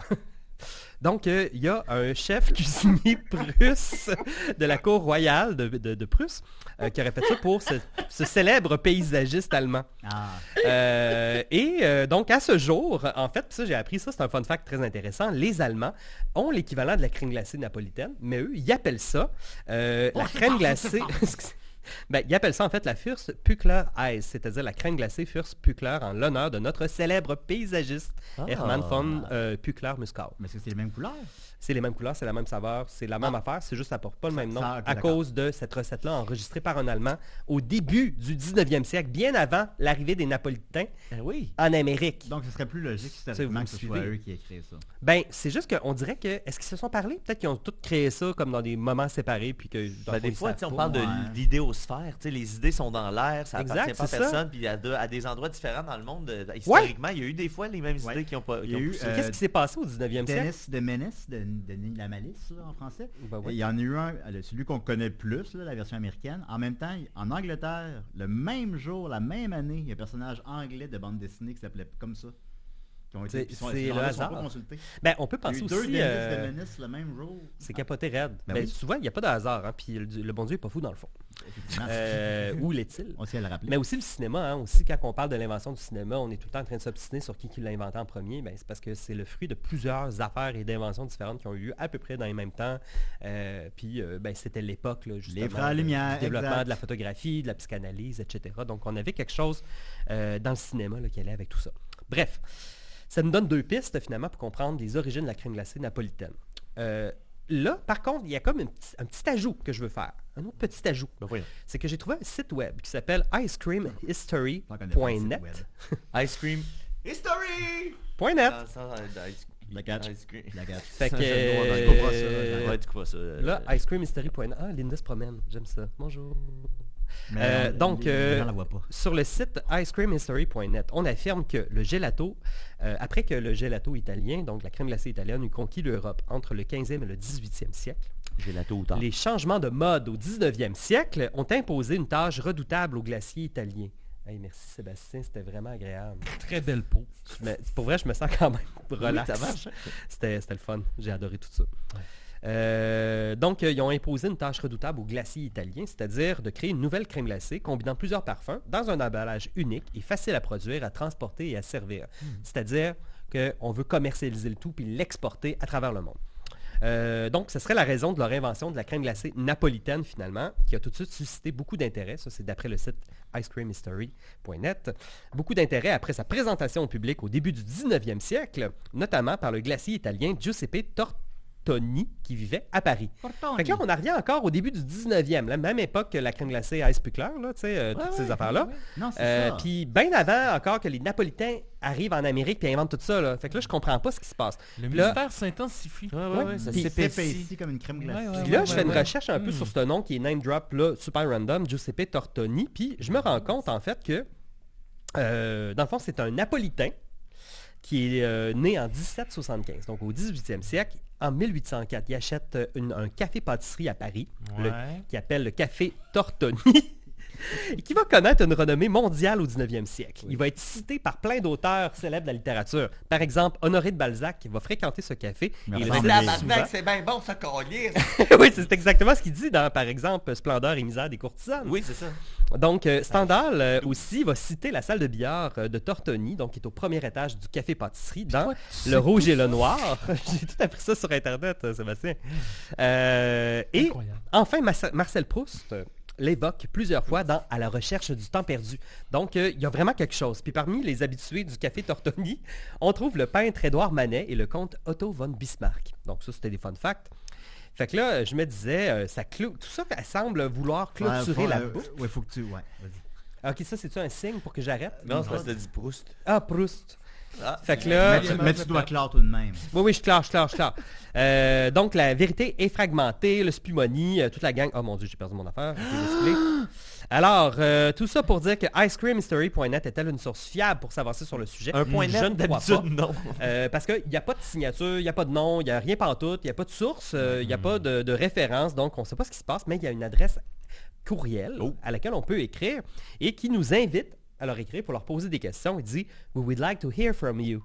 Donc, il euh, y a un chef cuisinier prusse de la cour royale de, de, de Prusse euh, qui aurait fait ça pour ce, ce célèbre paysagiste allemand. Ah. Euh, et euh, donc, à ce jour, en fait, ça j'ai appris ça, c'est un fun fact très intéressant, les Allemands ont l'équivalent de la crème glacée napolitaine, mais eux, ils appellent ça euh, la crème glacée... Ben, ils appellent ça en fait la Fürst Pückler Eis, c'est-à-dire la crème glacée Fürst Pückler en l'honneur de notre célèbre paysagiste Ah. Hermann von euh, Pückler-Muskau. Mais est-ce que c'est les mêmes couleurs? C'est les mêmes couleurs, c'est la même saveur, c'est la même Ah. affaire, c'est juste ça porte pas le même nom ça, ok, à d'accord. cause de cette recette-là enregistrée par un Allemand au début du dix-neuvième siècle, bien avant l'arrivée des Napolitains Ben oui. en Amérique. Donc, ce serait plus logique Ça, historiquement vous que ce suivez. soit eux qui aient créé ça. Ben, c'est juste qu'on dirait que, est-ce qu'ils se sont parlé? Peut-être qu'ils ont tous créé ça comme dans des moments séparés, puis que... dans Ben, le fond, des ils fois, savent tu sais, on pas. parle de ouais. l'idéosphère. tu sais, Les idées sont dans l'air, ça Exact, appartient pas à c'est ça. personne. Puis à, de- à des endroits différents dans le monde, euh, historiquement, il y a eu des fois les mêmes Ouais. idées qui ont pas. Il qui y a ont eu, poussé. euh, Qu'est-ce qui s'est passé au dix-neuvième siècle? Dennis de Menace, de, de la malice là, en français. Ben ouais. Il y en a eu un, euh, celui qu'on connaît plus, là, la version américaine. En même temps, en Angleterre, le même jour, la même année, il y a un personnage anglais de bande dessinée qui s'appelait comme ça. Qui ont été, C'est- qui sont- c'est ces le gens-là sont hasard. pas consultés. Ben, on peut Il y a penser eu deux aussi... Dennis euh, de Menace le même jour. C'est capoté raide. Ben Ben, oui. souvent, il n'y a pas de hasard, hein, puis le, le bon Dieu n'est pas fou dans le fond. Effectivement. Euh, où l'est-il? On s'y a le rappeler. Mais aussi le cinéma, hein, aussi quand on parle de l'invention du cinéma, on est tout le temps en train de s'obstiner sur qui, qui l'a inventé en premier. Ben, c'est parce que c'est le fruit de plusieurs affaires et d'inventions différentes qui ont eu lieu à peu près dans les mêmes temps. Euh, puis ben, c'était l'époque, là, justement, Les frères de- Lumière, du développement exact. de la photographie, de la psychanalyse, et cetera. Donc on avait quelque chose euh, dans le cinéma là, qui allait avec tout ça. Bref, ça nous donne deux pistes finalement pour comprendre les origines de la crème glacée napolitaine. Euh, Là, par contre, il y a comme un petit, un petit ajout que je veux faire. Un autre petit ajout. Ben voyons. C'est que j'ai trouvé un site web qui s'appelle ice cream history Tant qu'on est pas point ici, net. web. Ice cream. History! Point net. Ah, ça, euh, ice- La catch. ice cream. La gâte. Fait que, Ça, je dois- euh, je comprends ça. Ouais, tu crois ça. euh, Là, ice cream history point net. Ah, Linda se promène. J'aime ça. Bonjour. Mais, Euh, euh, donc, les- euh, les gens la voient pas. Sur le site ice cream history point net, on affirme que le gelato, euh, après que le gelato italien, donc la crème glacée italienne, eut conquis l'Europe entre le quinzième et le dix-huitième siècle, J'ai la tôt ou tard. les changements de mode au dix-neuvième siècle ont imposé une tâche redoutable aux glaciers italiens. Hey, merci Sébastien, c'était vraiment agréable. Très belle peau. Mais pour vrai, je me sens quand même relax. Oui, ça marche. C'était c'était le fun. J'ai adoré tout ça. Euh, donc, euh, ils ont imposé une tâche redoutable aux glaciers italiens, c'est-à-dire de créer une nouvelle crème glacée combinant plusieurs parfums dans un emballage unique et facile à produire, à transporter et à servir. C'est-à-dire qu'on veut commercialiser le tout puis l'exporter à travers le monde. Euh, donc, ce serait la raison de leur invention de la crème glacée napolitaine, finalement, qui a tout de suite suscité beaucoup d'intérêt. Ça, c'est d'après le site ice cream history point net. Beaucoup d'intérêt après sa présentation au public au début du dix-neuvième siècle, notamment par le glacier italien Giuseppe Tortoni, qui vivait à Paris. Fait que là, on en revient encore au début du dix-neuvième, la même époque que la crème glacée Ice Puckler, là, tu sais, euh, toutes ces affaires-là. Non, c'est Euh, ça. Puis bien avant encore que les Napolitains arrivent en Amérique et inventent tout ça. Là. Fait que là, je comprends pas ce qui se passe. Le Puis là- mystère s'intensifie. Ouais, ouais, Ouais, ouais, ça puis- C'est s'épaissit. épaissi comme une crème glacée. Ouais, ouais, Puis là, ouais, je fais une ouais. recherche un peu Hmm. sur ce nom qui est name drop, là, super random, Giuseppe Tortoni. Puis je me rends compte, en fait, que, euh, dans le fond, c'est un Napolitain qui est euh, né en dix-sept soixante-quinze, donc au dix-huitième siècle. En mille huit cent quatre, il achète euh, une- un café-pâtisserie à Paris, le- Ouais. qui appelle le Café Tortoni, et qui va connaître une renommée mondiale au dix-neuvième siècle. Il va être cité par plein d'auteurs célèbres de la littérature. Par exemple, Honoré de Balzac va fréquenter ce café. Et il Merci. le cite Tabarnak, souvent. c'est bien bon, ça collier. Oui, c'est exactement ce qu'il dit dans, par exemple, Splendeur et misère des courtisanes. Oui, c'est ça. Donc, euh, Stendhal euh, aussi va citer la salle de billard euh, de Tortoni, donc qui est au premier étage du café-pâtisserie, dans Toi, tu Le sais Rouge tout et le ça. Noir. J'ai tout appris ça sur Internet, euh, Sébastien. Euh, et Incroyable. enfin, Marcel Marcel Proust euh, l'évoque plusieurs fois dans À la recherche du temps perdu. Donc, euh, il y a vraiment quelque chose. Puis parmi les habitués du café Tortoni, on trouve le peintre Édouard Manet et le comte Otto von Bismarck. Donc ça, c'était des fun facts. Fait que là, je me disais, euh, ça clôt, tout ça, elle semble vouloir clôturer Ouais, la faut, boucle. euh, ouais, faut que tu... Ouais, vas-y. Ok, ça, c'est-tu un signe pour que j'arrête? Non, c'est parce que t'as dit Proust. Ah, Proust. Ah. Fait que là... Mais tu- mais tu dois clair tout de même. Oui, oui, je clare, je clare, je clare. Euh, donc, la vérité est fragmentée, le spumonie, euh, toute la gang... Oh mon Dieu, j'ai perdu mon affaire. Ok, laisse-les. Alors, euh, tout ça pour dire que ice cream history point net est-elle une source fiable pour s'avancer sur le sujet? Un point Je net, ne crois d'habitude, pas. non. Euh, parce qu'il n'y a pas de signature, il n'y a pas de nom, il n'y a rien pantoute, il n'y a pas de source, euh, il n'y a pas de, de référence, donc on ne sait pas ce qui se passe, mais il y a une adresse courriel Oh. à laquelle on peut écrire et qui nous invite à leur écrire pour leur poser des questions. Il dit « We would like to hear from you.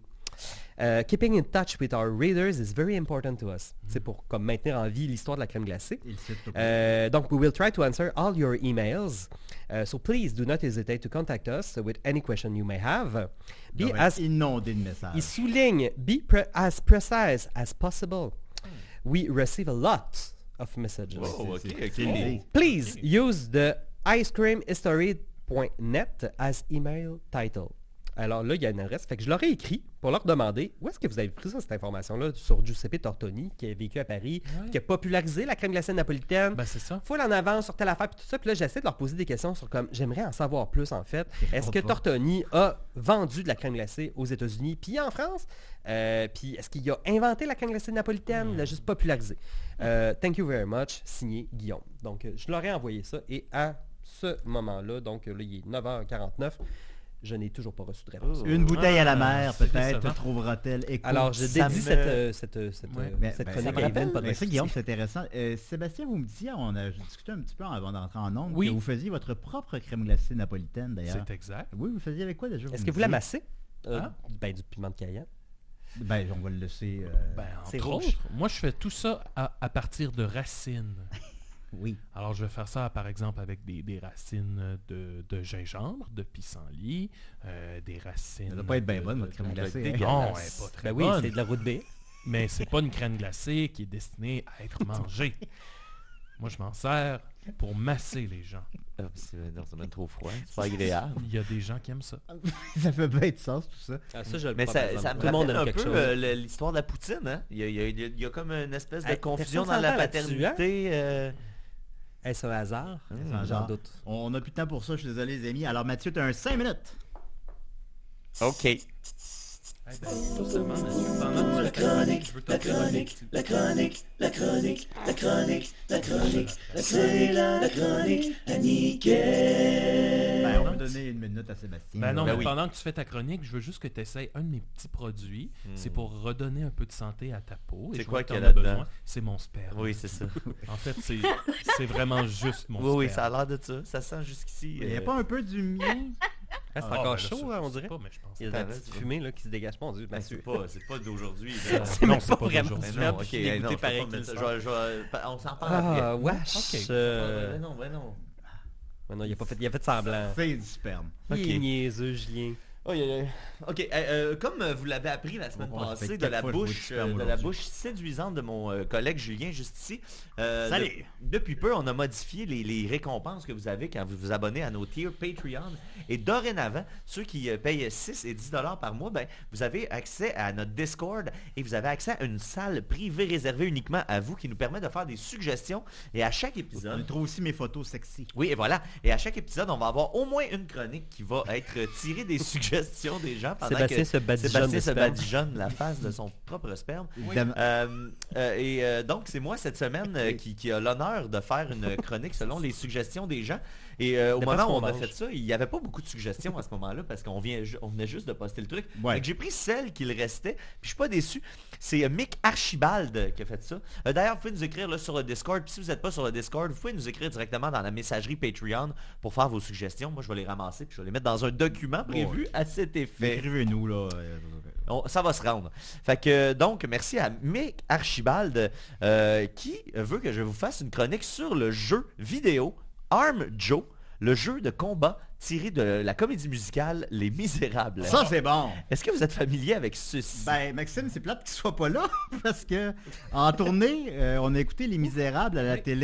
Uh, keeping in touch with our readers is very important to us. » C'est pour comme maintenir en vie l'histoire de la crème glacée. Il cite au- Euh, donc, we will try to answer all your emails. Uh, so please do not hesitate to contact us with any question you may have. Be Il va as être inondé de messages. il souligne be pre- as precise as possible. We receive a lot of messages. Oh, ok, C'est- ok. c'est le- Please use the ice cream history point net as email title. Alors là, il y a une adresse. Fait que je leur ai écrit pour leur demander où est-ce que vous avez pris ça, cette information-là, sur Giuseppe Tortoni, qui a vécu à Paris, Ouais. qui a popularisé la crème glacée napolitaine. Ben, c'est ça. Faut en avant sur telle affaire, puis tout ça. Puis là, j'essaie de leur poser des questions sur comme, j'aimerais en savoir plus, en fait. Est-ce que pas. Tortoni a vendu de la crème glacée aux États-Unis, puis en France? Euh, puis est-ce qu'il a inventé la crème glacée napolitaine? Il l'a juste popularisé. Euh, thank you very much, signé Guillaume. Donc, euh, je leur ai envoyé ça, et à ce moment-là, donc là, il est neuf heures quarante-neuf, je n'ai toujours pas reçu de réponse. Oh. Une bouteille à la Ah, mer, c'est peut-être, décevant. trouvera-t-elle écho. Alors, je Ça dédie me- cette, euh, cette, euh, cette, Ouais. euh, Ben, cette ben, chronique ça me à Yvan rappelle- Podolski. ben, ça, Guillaume, c'est intéressant. Euh, Sébastien, vous me disiez, on a discuté un petit peu avant d'entrer en ondes, Oui. que vous faisiez votre propre crème glacée napolitaine, d'ailleurs. C'est exact. Oui, vous faisiez avec quoi déjà? Est-ce me que vous disiez? l'amassez? Euh, Hein? ben, du piment de Cayenne. Ben, on va le laisser... euh, Ben, C'est entre rouge. autres, moi, je fais tout ça à, à partir de racines. oui. Alors, je vais faire ça, par exemple, avec des, des racines de, de gingembre, de pissenlit, euh, des racines... Ça doit pas être bien de- bonne, de- votre crème de- glacée, de- hein? Non, elle n'est pas très Ben oui, bonne. c'est de la route B. Mais c'est pas une crème glacée qui est destinée à être mangée. Moi, je m'en sers pour masser les gens. Ah, c'est dans semaine trop froid, c'est pas agréable. Il y a des gens qui aiment ça. Ça fait bien de sens, tout ça. Ah, ça, je le Mais prends, par ça, exemple. ça me Tout le monde rappelle aime un quelque peu chose. euh, le- l'histoire de la poutine. Hein? Il, y a, il, y a, il y a- il y a comme une espèce de Hey, confusion personne dans la s'entend là-dessus, paternité. euh, Est-ce un hasard? Hum, Sans J'en genre. doute. On n'a plus de temps pour ça, je suis désolé, les amis. Alors, Mathieu, tu as un cinq minutes. OK. Eh ben, tout simplement, Mathieu, pendant que tu fais ta chronique, je veux te chronique, La chronique, la chronique, la chronique, la chronique, c'est la chronique à Nickel. Ben, on va donner une minute à Sébastien. Ben non, Ben mais oui. pendant que tu fais ta chronique, je veux juste que tu essayes un de mes petits produits. C'est pour redonner un peu de santé à ta peau. Et C'est je quoi vois que qu'il y t'en a as là-dedans? besoin. C'est mon sperme. Oui, c'est ça. En fait, c'est c'est vraiment juste mon Oui, oui, sperme. ça a l'air de ça. Ça sent jusqu'ici. Il n'y a euh, pas un peu du miel? Ah, c'est Ah, encore ben là, chaud, ça, hein, on je sais dirait. pas, mais je pense. Il y a de la Pareil, petite tu vois. fumée là, qui se dégage. Mon Dieu, Ben, Mathieu. c'est pas, c'est pas d'aujourd'hui. là. C'est Non, même c'est pas pas vraiment d'aujourd'hui. Ben sperme, non, puis ok, je l'ai hey, non, goûté je peux pareil pas qu'il mettre ça. le Je vais- je vais- on s'en parle après. Ah, wesh. Ok. euh, Ben non, ben non. ben non, il a pas fait, il a fait semblant. C'est du sperme. Il est Ok. niaiseux, Julien. Oh, yeah, yeah. Ok, euh, euh, comme euh, vous l'avez appris la semaine On va voir, ça fait passée de quatre la fois que je vois du bouche, sperme euh, de la aujourd'hui. bouche séduisante de mon euh, collègue Julien juste ici. euh, Salut! de- depuis peu, on a modifié les, les récompenses que vous avez quand vous vous abonnez à nos tiers Patreon. Et dorénavant, ceux qui euh, payent six et dix dollars par mois, ben, vous avez accès à notre Discord et vous avez accès à une salle privée réservée uniquement à vous qui nous permet de faire des suggestions. Et à chaque On épisode, trouve aussi mes photos sexy. oui, et voilà. Et à chaque épisode, on va avoir au moins une chronique qui va être tirée des suggestions des gens pendant Sébastien que se badigeonne Sébastien de se sperme. badigeonne la face de son propre sperme. Évidemment. Euh, euh, et euh, donc, c'est moi cette semaine euh, qui, qui a l'honneur de faire une chronique selon les suggestions des gens. Et euh, au Dépend moment ce où on qu'on a mange. fait ça, il n'y avait pas beaucoup de suggestions à ce moment-là parce qu'on vient, ju- on venait juste de poster le truc. Ouais. Fait que j'ai pris celle qu'il restait, puis je suis pas déçu. C'est euh, Mick Archibald qui a fait ça. Euh, D'ailleurs, vous pouvez nous écrire là, sur le Discord. Puis si vous n'êtes pas sur le Discord, vous pouvez nous écrire directement dans la messagerie Patreon pour faire vos suggestions. Moi, je vais les ramasser puis je vais les mettre dans un document prévu à cet effet. Écrivez-nous, là. euh, On- ça va se rendre. Fait que donc, merci à Mick Archibald euh, qui veut que je vous fasse une chronique sur le jeu vidéo Arm Joe, le jeu de combat tiré de la comédie musicale Les Misérables. Ça, c'est bon. Est-ce que vous êtes familier avec ceci? Ben, Maxime, c'est plate qu'il soit pas là parce que en tournée, euh, on a écouté Les Misérables à la télé.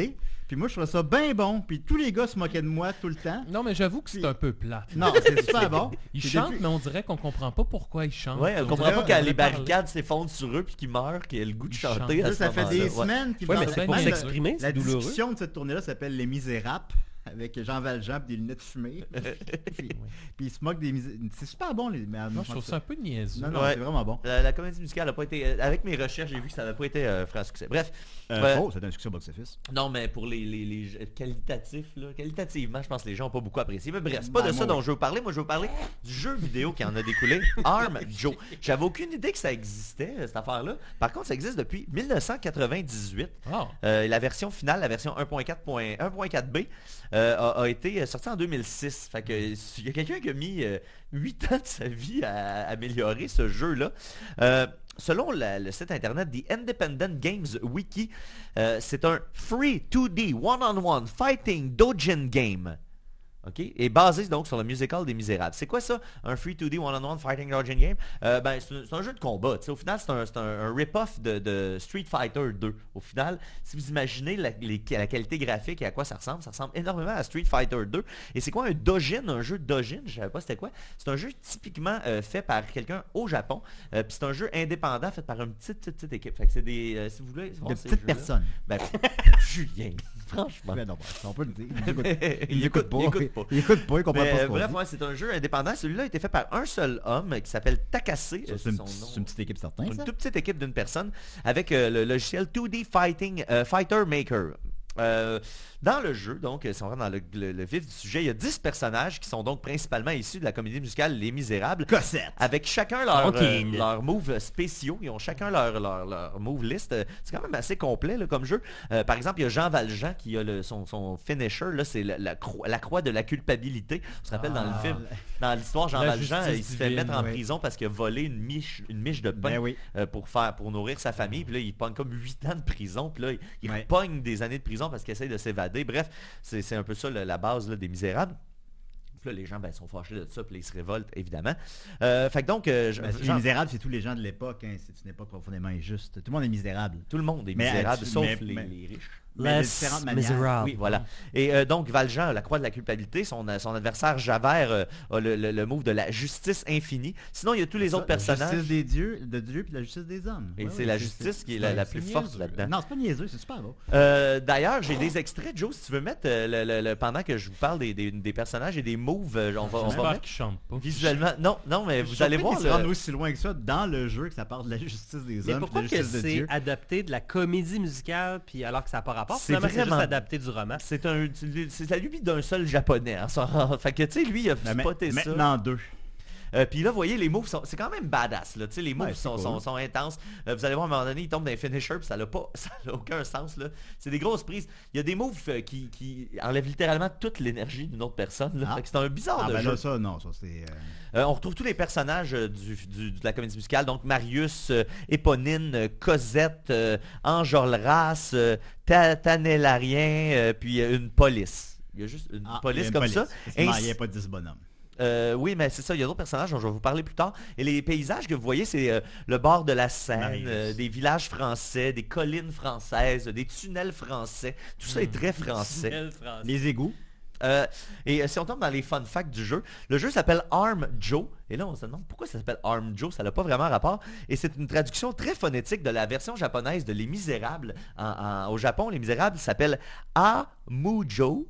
Puis moi, je trouvais ça bien bon. Puis tous les gars se moquaient de moi tout le temps. Non, mais j'avoue que c'est un peu plate. Non, c'est super bon. Ils Puis chantent, depuis- mais on dirait qu'on comprend pas pourquoi ils chantent. Ouais, on On comprend dirait- pas on quand les devrait parler. barricades s'effondrent sur eux puis qu'ils meurent, qu'ils aient le goût de Ils chanter chantent. à Là, ce ça fait moment-là. des Ouais. semaines qu'ils Ouais, mais parlent- c'est pour même s'exprimer, La c'est douloureux. discussion de cette tournée-là s'appelle Les Misérables, avec Jean Valjean et des lunettes fumées. puis, puis ils se moquent des Misérables. C'est super bon, les Moi, je trouve ça un peu niaiseux. Non, non, Ouais. c'est vraiment bon. La, la comédie musicale n'a pas été... euh, Avec mes recherches, j'ai vu que ça n'avait pas été euh, franc succès. Bref. Euh, euh, faux, c'est un succès au box-office. Non, mais pour les, les, les jeux qualitatifs, là, qualitativement, je pense que les gens n'ont pas beaucoup apprécié. Mais bref, c'est pas Ben, de ça moi, dont oui. je veux vous parler. Moi, je veux vous parler du jeu vidéo qui en a découlé, Arm Joe. J'avais aucune idée que ça existait, cette affaire-là. Par contre, ça existe depuis mille neuf cent quatre-vingt-dix-huit. Ah. Euh, la version finale, la version un point quatre point B, euh, a, a été sortie en deux mille six. Fait que il y a quelqu'un qui a mis euh, huit ans de sa vie à, à améliorer ce jeu-là. Euh, selon la- le site internet The Independent Games Wiki, euh, c'est un free two D one-on-one fighting doujin game. OK? Et basé donc sur le musical des Misérables. C'est quoi ça? Un free two D one-on-one fighting doujin game? Euh, ben, c'est un, c'est un jeu de combat. Tu sais, au final, c'est un, c'est un, un rip-off de, de Street Fighter deux. Au final, si vous imaginez la, les- la qualité graphique et à quoi ça ressemble, ça ressemble énormément à Street Fighter deux. Et c'est quoi un doujin? Un jeu de doujin? Je savais pas c'était quoi. C'est un jeu typiquement euh, fait par quelqu'un au Japon. Euh, Puis c'est un jeu indépendant fait par une petite, petite, petite équipe. Fait que c'est des... euh, si vous voulez... voir De ces petites jeux-là- personnes. Ben, Julien, franchement. Ben non, on peut le dire. Ils écoutent- il Ils écoutent pas. il écoute pas. Ils écoutent pas, ils comprennent Mais, pas ce euh, qu'on bref, dit. ouais, c'est un jeu indépendant. Celui-là a été fait par un seul homme euh, qui s'appelle Takase. Ça, euh, C'est une, son nom. c'est une petite équipe certaine, Une ça? toute petite équipe d'une personne avec euh, le logiciel two D Fighting euh, Fighter Maker. Euh, dans le jeu, donc, si on rentre dans le, le- le vif du sujet, il y a dix personnages qui sont donc principalement issus de la comédie musicale Les Misérables. Cossette! Avec chacun leur, Ok. euh, leur move spéciaux. Ils ont chacun leur, leur, leur move list. Euh, C'est quand même assez complet là, comme jeu. Euh, par exemple, il y a Jean Valjean qui a le, son, son finisher. Là, c'est la, la, croix, la croix de la culpabilité. On se rappelle dans le Ah. film, dans l'histoire, Jean La Valjean, justice il se fait divine, mettre en oui. prison parce qu'il a volé une miche, une miche de pain Ben oui. euh, pour, faire, pour nourrir sa famille. Puis là, il pogne comme huit ans de prison. Puis là, il, il Ouais. repogne des années de prison parce qu'il essaye de s'évader. Bref, c'est c'est un peu ça le- la base là, des Misérables. Puis là, les gens ben, sont fâchés de ça, puis là, ils se révoltent, évidemment. Euh, fait que donc, euh, je- Ben, c'est- les Jean- misérables, c'est tous les gens de l'époque. Hein. C'est une époque profondément injuste. Tout le monde est misérable. tout le monde est Mais, misérable, euh, tu- sauf mais- les, mais- les riches. Mais de Less différentes manières. miserable. Oui, voilà. Et euh, donc, Valjean, la croix de la culpabilité, son, son adversaire Javert euh, a le, le- le move de la justice infinie. Sinon, il y a tous les Ça, autres La personnages. justice des dieux, de Dieu puis la justice des hommes. Et Ouais, c'est ouais, la justice qui est la, la c'est plus niaiseux. forte là-dedans. Non, c'est pas niaiseux, c'est super beau. Euh, D'ailleurs, j'ai des extraits, Joe, si tu veux mettre, euh, le, le- le- pendant que je vous parle des, des- des personnages et des moves, euh, on va, on va J'espère mettre qu'ils chantent pas. visuellement. Non, non, mais Je vous suis allez surpris voir. qu'ils se rendent le- aussi loin que ça dans le jeu, que ça parle de la justice des Mais hommes pourquoi puis que de la justice de c'est Dieu. adapté de la comédie musicale, puis alors que ça n'a pas rapport? C'est Finalement, c'est juste vraiment- adapté du roman. C'est un, c'est la lubie d'un seul japonais. Hein, ça- fait que tu sais, lui, il a Ben, mais- spoté ça. Maintenant deux. Euh, Puis là, vous voyez, les moves, sont- c'est quand même badass. Là. Tu sais, les moves Ouais, c'est sont, cool. sont, sont intenses. Euh, vous allez voir, à un moment donné, il tombe dans un finisher, puis ça n'a pas, ça n'a aucun sens. Là. C'est des grosses prises. Il y a des moves euh, qui, qui enlèvent littéralement toute l'énergie d'une autre personne. Là. Ah. Fait que c'est un bizarre Ah de ben jeu. là, ça, non, ça c'est... euh, Euh, on retrouve tous les personnages euh, du, du- de la comédie musicale. Donc Marius, euh, Éponine, euh, Cosette, euh, Enjolras, euh, Ta- Tanelarien, euh, puis euh, une police. Il y a juste une ah, police il y a une comme police. ça. Effectivement, Ainsi- Il n'y a pas dix bonhommes. Euh, oui, mais c'est ça, il y a d'autres personnages dont je vais vous parler plus tard. Et les paysages que vous voyez, c'est euh, le bord de la Seine, Marius. euh, des villages français, des collines françaises, des tunnels français. Tout ça est très français. Belle phrase. Les égouts. Euh, et euh, si on tombe dans les fun facts du jeu, le jeu s'appelle Arm Joe. Et là, on se demande pourquoi ça s'appelle Arm Joe. Ça n'a pas vraiment rapport. Et c'est une traduction très phonétique de la version japonaise de Les Misérables. En- en- au Japon, Les Misérables s'appelle Amujo.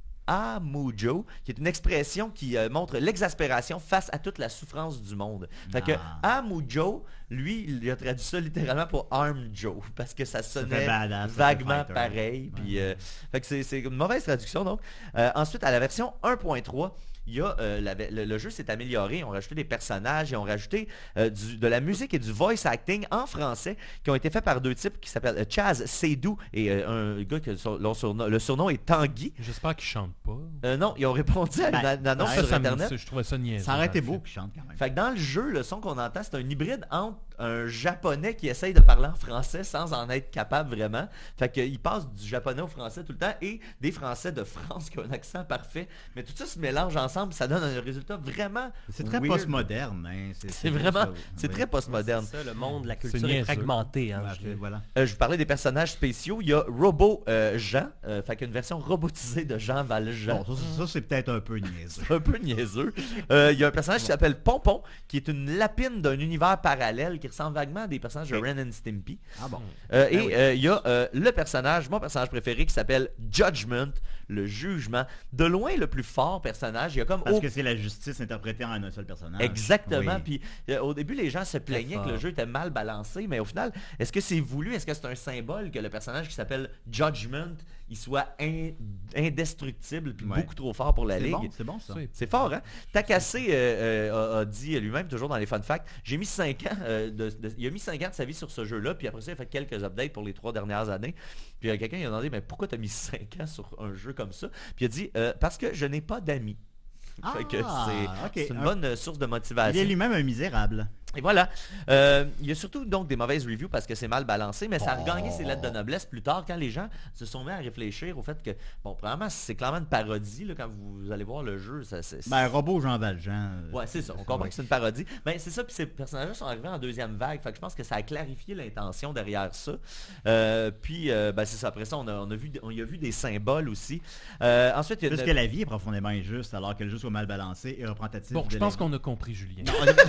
Amujo, qui est une expression qui euh, montre l'exaspération face à toute la souffrance du monde. Fait que Ah. Amujo, lui, il a traduit ça littéralement pour Arm Joe, parce que ça fait sonnait badass, ça fait vaguement fighter. pareil. Puis, Ouais. euh, fait que c'est c'est une mauvaise traduction, donc. Euh, ensuite, à la version un point trois, il y a, euh, la- le, le jeu s'est amélioré. Ils ont rajouté des personnages, ils ont rajouté euh, du- de la musique et du voice acting en français qui ont été faits par deux types qui s'appellent euh, Chaz Seydou et euh, un gars que son- leur surnom- le surnom est Tanguy. J'espère qu'ils chantent pas. Euh, non, ils ont répondu à une, Ben, a- une annonce ouais, sur Ça, ça me- Internet. je trouvais ça niaiseux. Ça aurait été dans le beau film. qu'ils chantent quand même. Fait que dans le jeu, le son qu'on entend, c'est un hybride entre un japonais qui essaye de parler en français sans en être capable vraiment. Fait qu'il passe du japonais au français tout le temps et des français de France qui ont un accent parfait. Mais tout ça se mélange ensemble, ça donne un résultat vraiment C'est très weird. postmoderne. Hein. C'est beau, vraiment, ça. c'est Oui. très postmoderne. C'est ça, le monde, la C'est culture est, niaiseux. fragmentée. Hein, Ouais, je- voilà. Euh, je vous parlais des personnages spéciaux. Il y a Robo euh, Jean, euh, fait qu'il y a une version robotisée de Jean Valjean. Bon, ça, ça, c'est peut-être un peu niaiseux. Un peu niaiseux. Euh, Il y a un personnage qui s'appelle Pompon, qui est une lapine d'un univers parallèle qui ressemble vaguement à des personnages de Ren and Stimpy. Ah bon. Euh, Ben et oui. euh, il y a euh, le personnage, mon personnage préféré, qui s'appelle Judgment, le jugement. De loin le plus fort personnage. Il y a comme Parce au- que c'est la justice interprétée en un seul personnage. Exactement. Oui. Puis euh, au début, les gens se plaignaient fort. que le jeu était mal balancé, mais au final, est-ce que c'est voulu? Est-ce que c'est un symbole que le personnage qui s'appelle Judgment, il soit in- indestructible puis Ouais. beaucoup trop fort pour la C'est ligue? bon, c'est bon ça. C'est- C'est fort, hein? Takase euh, euh, a, a dit lui-même, toujours dans les fun facts, j'ai mis cinq ans, euh, de, de- il a mis cinq ans de sa vie sur ce jeu-là, puis après ça, il a fait quelques updates pour les trois dernières années. Puis euh, quelqu'un lui a demandé, mais pourquoi tu as mis cinq ans sur un jeu comme ça? Puis il a dit, Euh, parce que je n'ai pas d'amis. Ah, Fait que c'est ok. c'est une Un- bonne euh, source de Il motivation. est lui-même un misérable. Et voilà. Euh, il y a surtout donc des mauvaises reviews parce que c'est mal balancé, mais ça a Oh. regagné ses lettres de noblesse plus tard quand les gens se sont mis à réfléchir au fait que, bon, premièrement, c'est clairement une parodie là, quand vous allez voir le jeu. Ça, c'est, Ben, robot Jean Valjean. euh, Ouais, c'est ça. On comprend Ouais. que c'est une parodie. Mais c'est ça, puis ces personnages-là sont arrivés en deuxième vague. Fait que je pense que ça a clarifié l'intention derrière ça. Euh, puis, euh, ben, c'est ça. Après ça, on a, on a vu, on y a vu des symboles aussi. Euh, ensuite, il y a Plus une- que la vie est profondément injuste, alors que le jeu soit mal balancé et représentatif. Bon, de je la pense vie. qu'on a compris, Julien.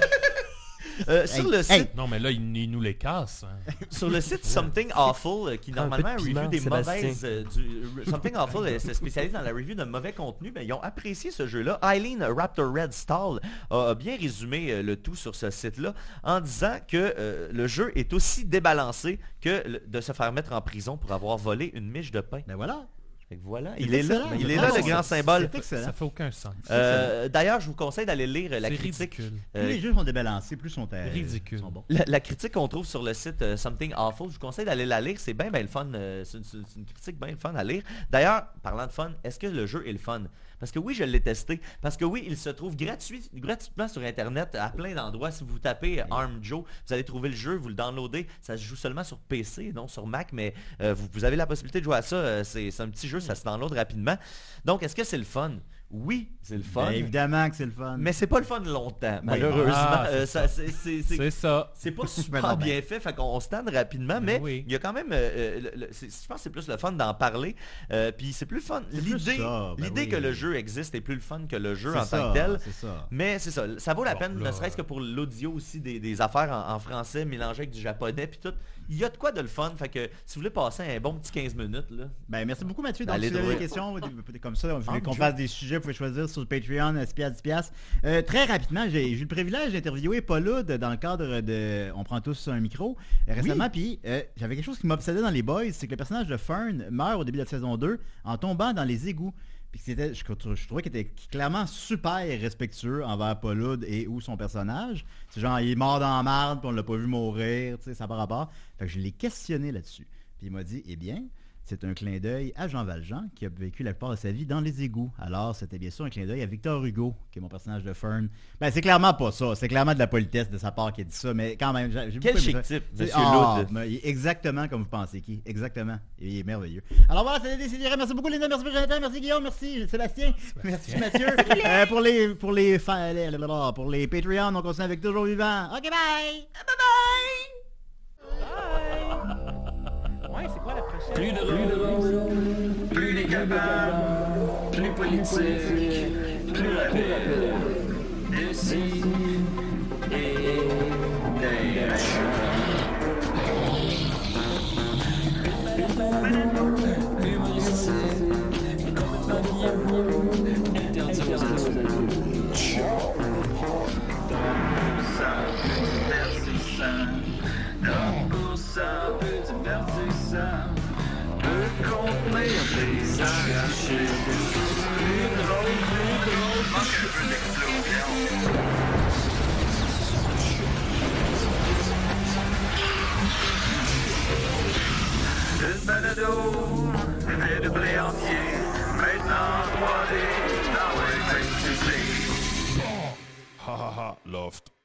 euh, sur Hey, le hey. site, Non, mais là, il, il nous les casse. hein. sur le site Something Awful, euh, qui Prends un normalement peu de piment, review des Sébastien. mauvaises, euh, du- Something Awful euh, se spécialise dans la review de mauvais contenu, mais ils ont apprécié ce jeu-là. Eileen Raptor Red Stall a, a bien résumé euh, le tout sur ce site-là en disant que euh, le jeu est aussi débalancé que le- de se faire mettre en prison pour avoir volé une miche de pain. Ben voilà. Fait que voilà, C'est il est là, excellent. il est Ah, là bon, le grand c'est- symbole. C'est excellent. Ça fait aucun sens. Euh, D'ailleurs, je vous conseille d'aller lire la C'est critique. ridicule. euh, Plus les jeux sont débalancés, plus sont, euh, Ridicule. sont bons. La, la critique qu'on trouve sur le site euh, Something Awful, je vous conseille d'aller la lire, c'est bien bien le fun, euh, c'est une, c'est une critique bien le fun à lire. D'ailleurs, parlant de fun, est-ce que le jeu est le fun? Parce que oui, je l'ai testé, parce que oui, il se trouve gratuit, gratuitement sur Internet à plein d'endroits. Si vous tapez euh, Arm Joe, vous allez trouver le jeu, vous le downloadez, ça se joue seulement sur P C, non sur Mac, mais euh, vous, vous avez la possibilité de jouer à ça, euh, c'est c'est un petit jeu, ça se download rapidement. Donc, est-ce que c'est le fun? Oui, c'est le fun. Ben, évidemment que c'est le fun. Mais c'est pas le fun longtemps, malheureusement. Ah, c'est Euh, ça, c'est- c'est- c'est- C'est ça. c'est pas Ben super non, ben. bien fait, fait qu'on on se tanne rapidement, mais Oui. il y a quand même, euh, euh, le- le- c'est- je pense que c'est plus le fun d'en parler, euh, puis c'est plus le fun. C'est plus L'idée, ça, ben l'idée oui. que le jeu existe est plus le fun que le jeu C'est en ça, tant que tel. c'est ça. Mais c'est ça, ça vaut la Bon, peine, là, ne serait-ce que pour l'audio aussi, des, des affaires en, en français mélangées avec du japonais, puis tout. Il y a de quoi de le fun, fait que si vous voulez passer un bon petit quinze minutes, là, Ben, merci beaucoup, Mathieu. Donc, Allez si vous avez des droit. questions, des- comme ça, vous voulez Ah, qu'on Joe. fasse des sujets, vous pouvez choisir sur le Patreon, dix piastres, dix piastres. Euh, très rapidement, j'ai j'ai eu le privilège d'interviewer Paul Hood dans le cadre de On prend tous un micro euh, récemment. Puis, euh, j'avais quelque chose qui m'obsédait dans les boys, c'est que le personnage de Fern meurt au début de la saison deux en tombant dans les égouts. Puis c'était, je, je trouvais qu'il était clairement super respectueux envers Paul Hood et ou son personnage. C'est genre, il est mort dans la marde, puis on l'a pas vu mourir, tu sais, ça par rapport. Fait que je l'ai questionné là-dessus. Puis il m'a dit, eh bien, c'est un clin d'œil à Jean Valjean qui a vécu la plupart de sa vie dans les égouts. Alors, c'était bien sûr un clin d'œil à Victor Hugo, qui est mon personnage de Fern. Ben, c'est clairement pas ça. C'est clairement de la politesse de sa part qui a dit ça, mais quand même, j'ai j'ai quel beaucoup aimé chic ça. type, C'est- Monsieur Ah, Loud. mais il est exactement comme vous pensez qui. Exactement. Il est merveilleux. Alors voilà, c'était décidé. Merci beaucoup, Linda. Merci, Jonathan. Merci, Guillaume. Merci, Sébastien. Merci, Mathieu. Euh, pour les pour les, fa- les- pour les Patreons, on continue avec Toujours Vivant. OK, bye. Bye bye. Ouais, c'est quoi la prochaine? Plus de rôle, plus décapable, plus politique, plus rapide. D'ici et d'ailleurs. Humoristique, complètement interdit aux adultes. Ça peu divertissant, donc pour ça peu divertissant, peut contenir des arrachés. Plus drôle, plus drôle, manque un peu d'explosion. Une balado, fait de blé entier, maintenant trois D, dans les festivités. Ha ha ha, Loft.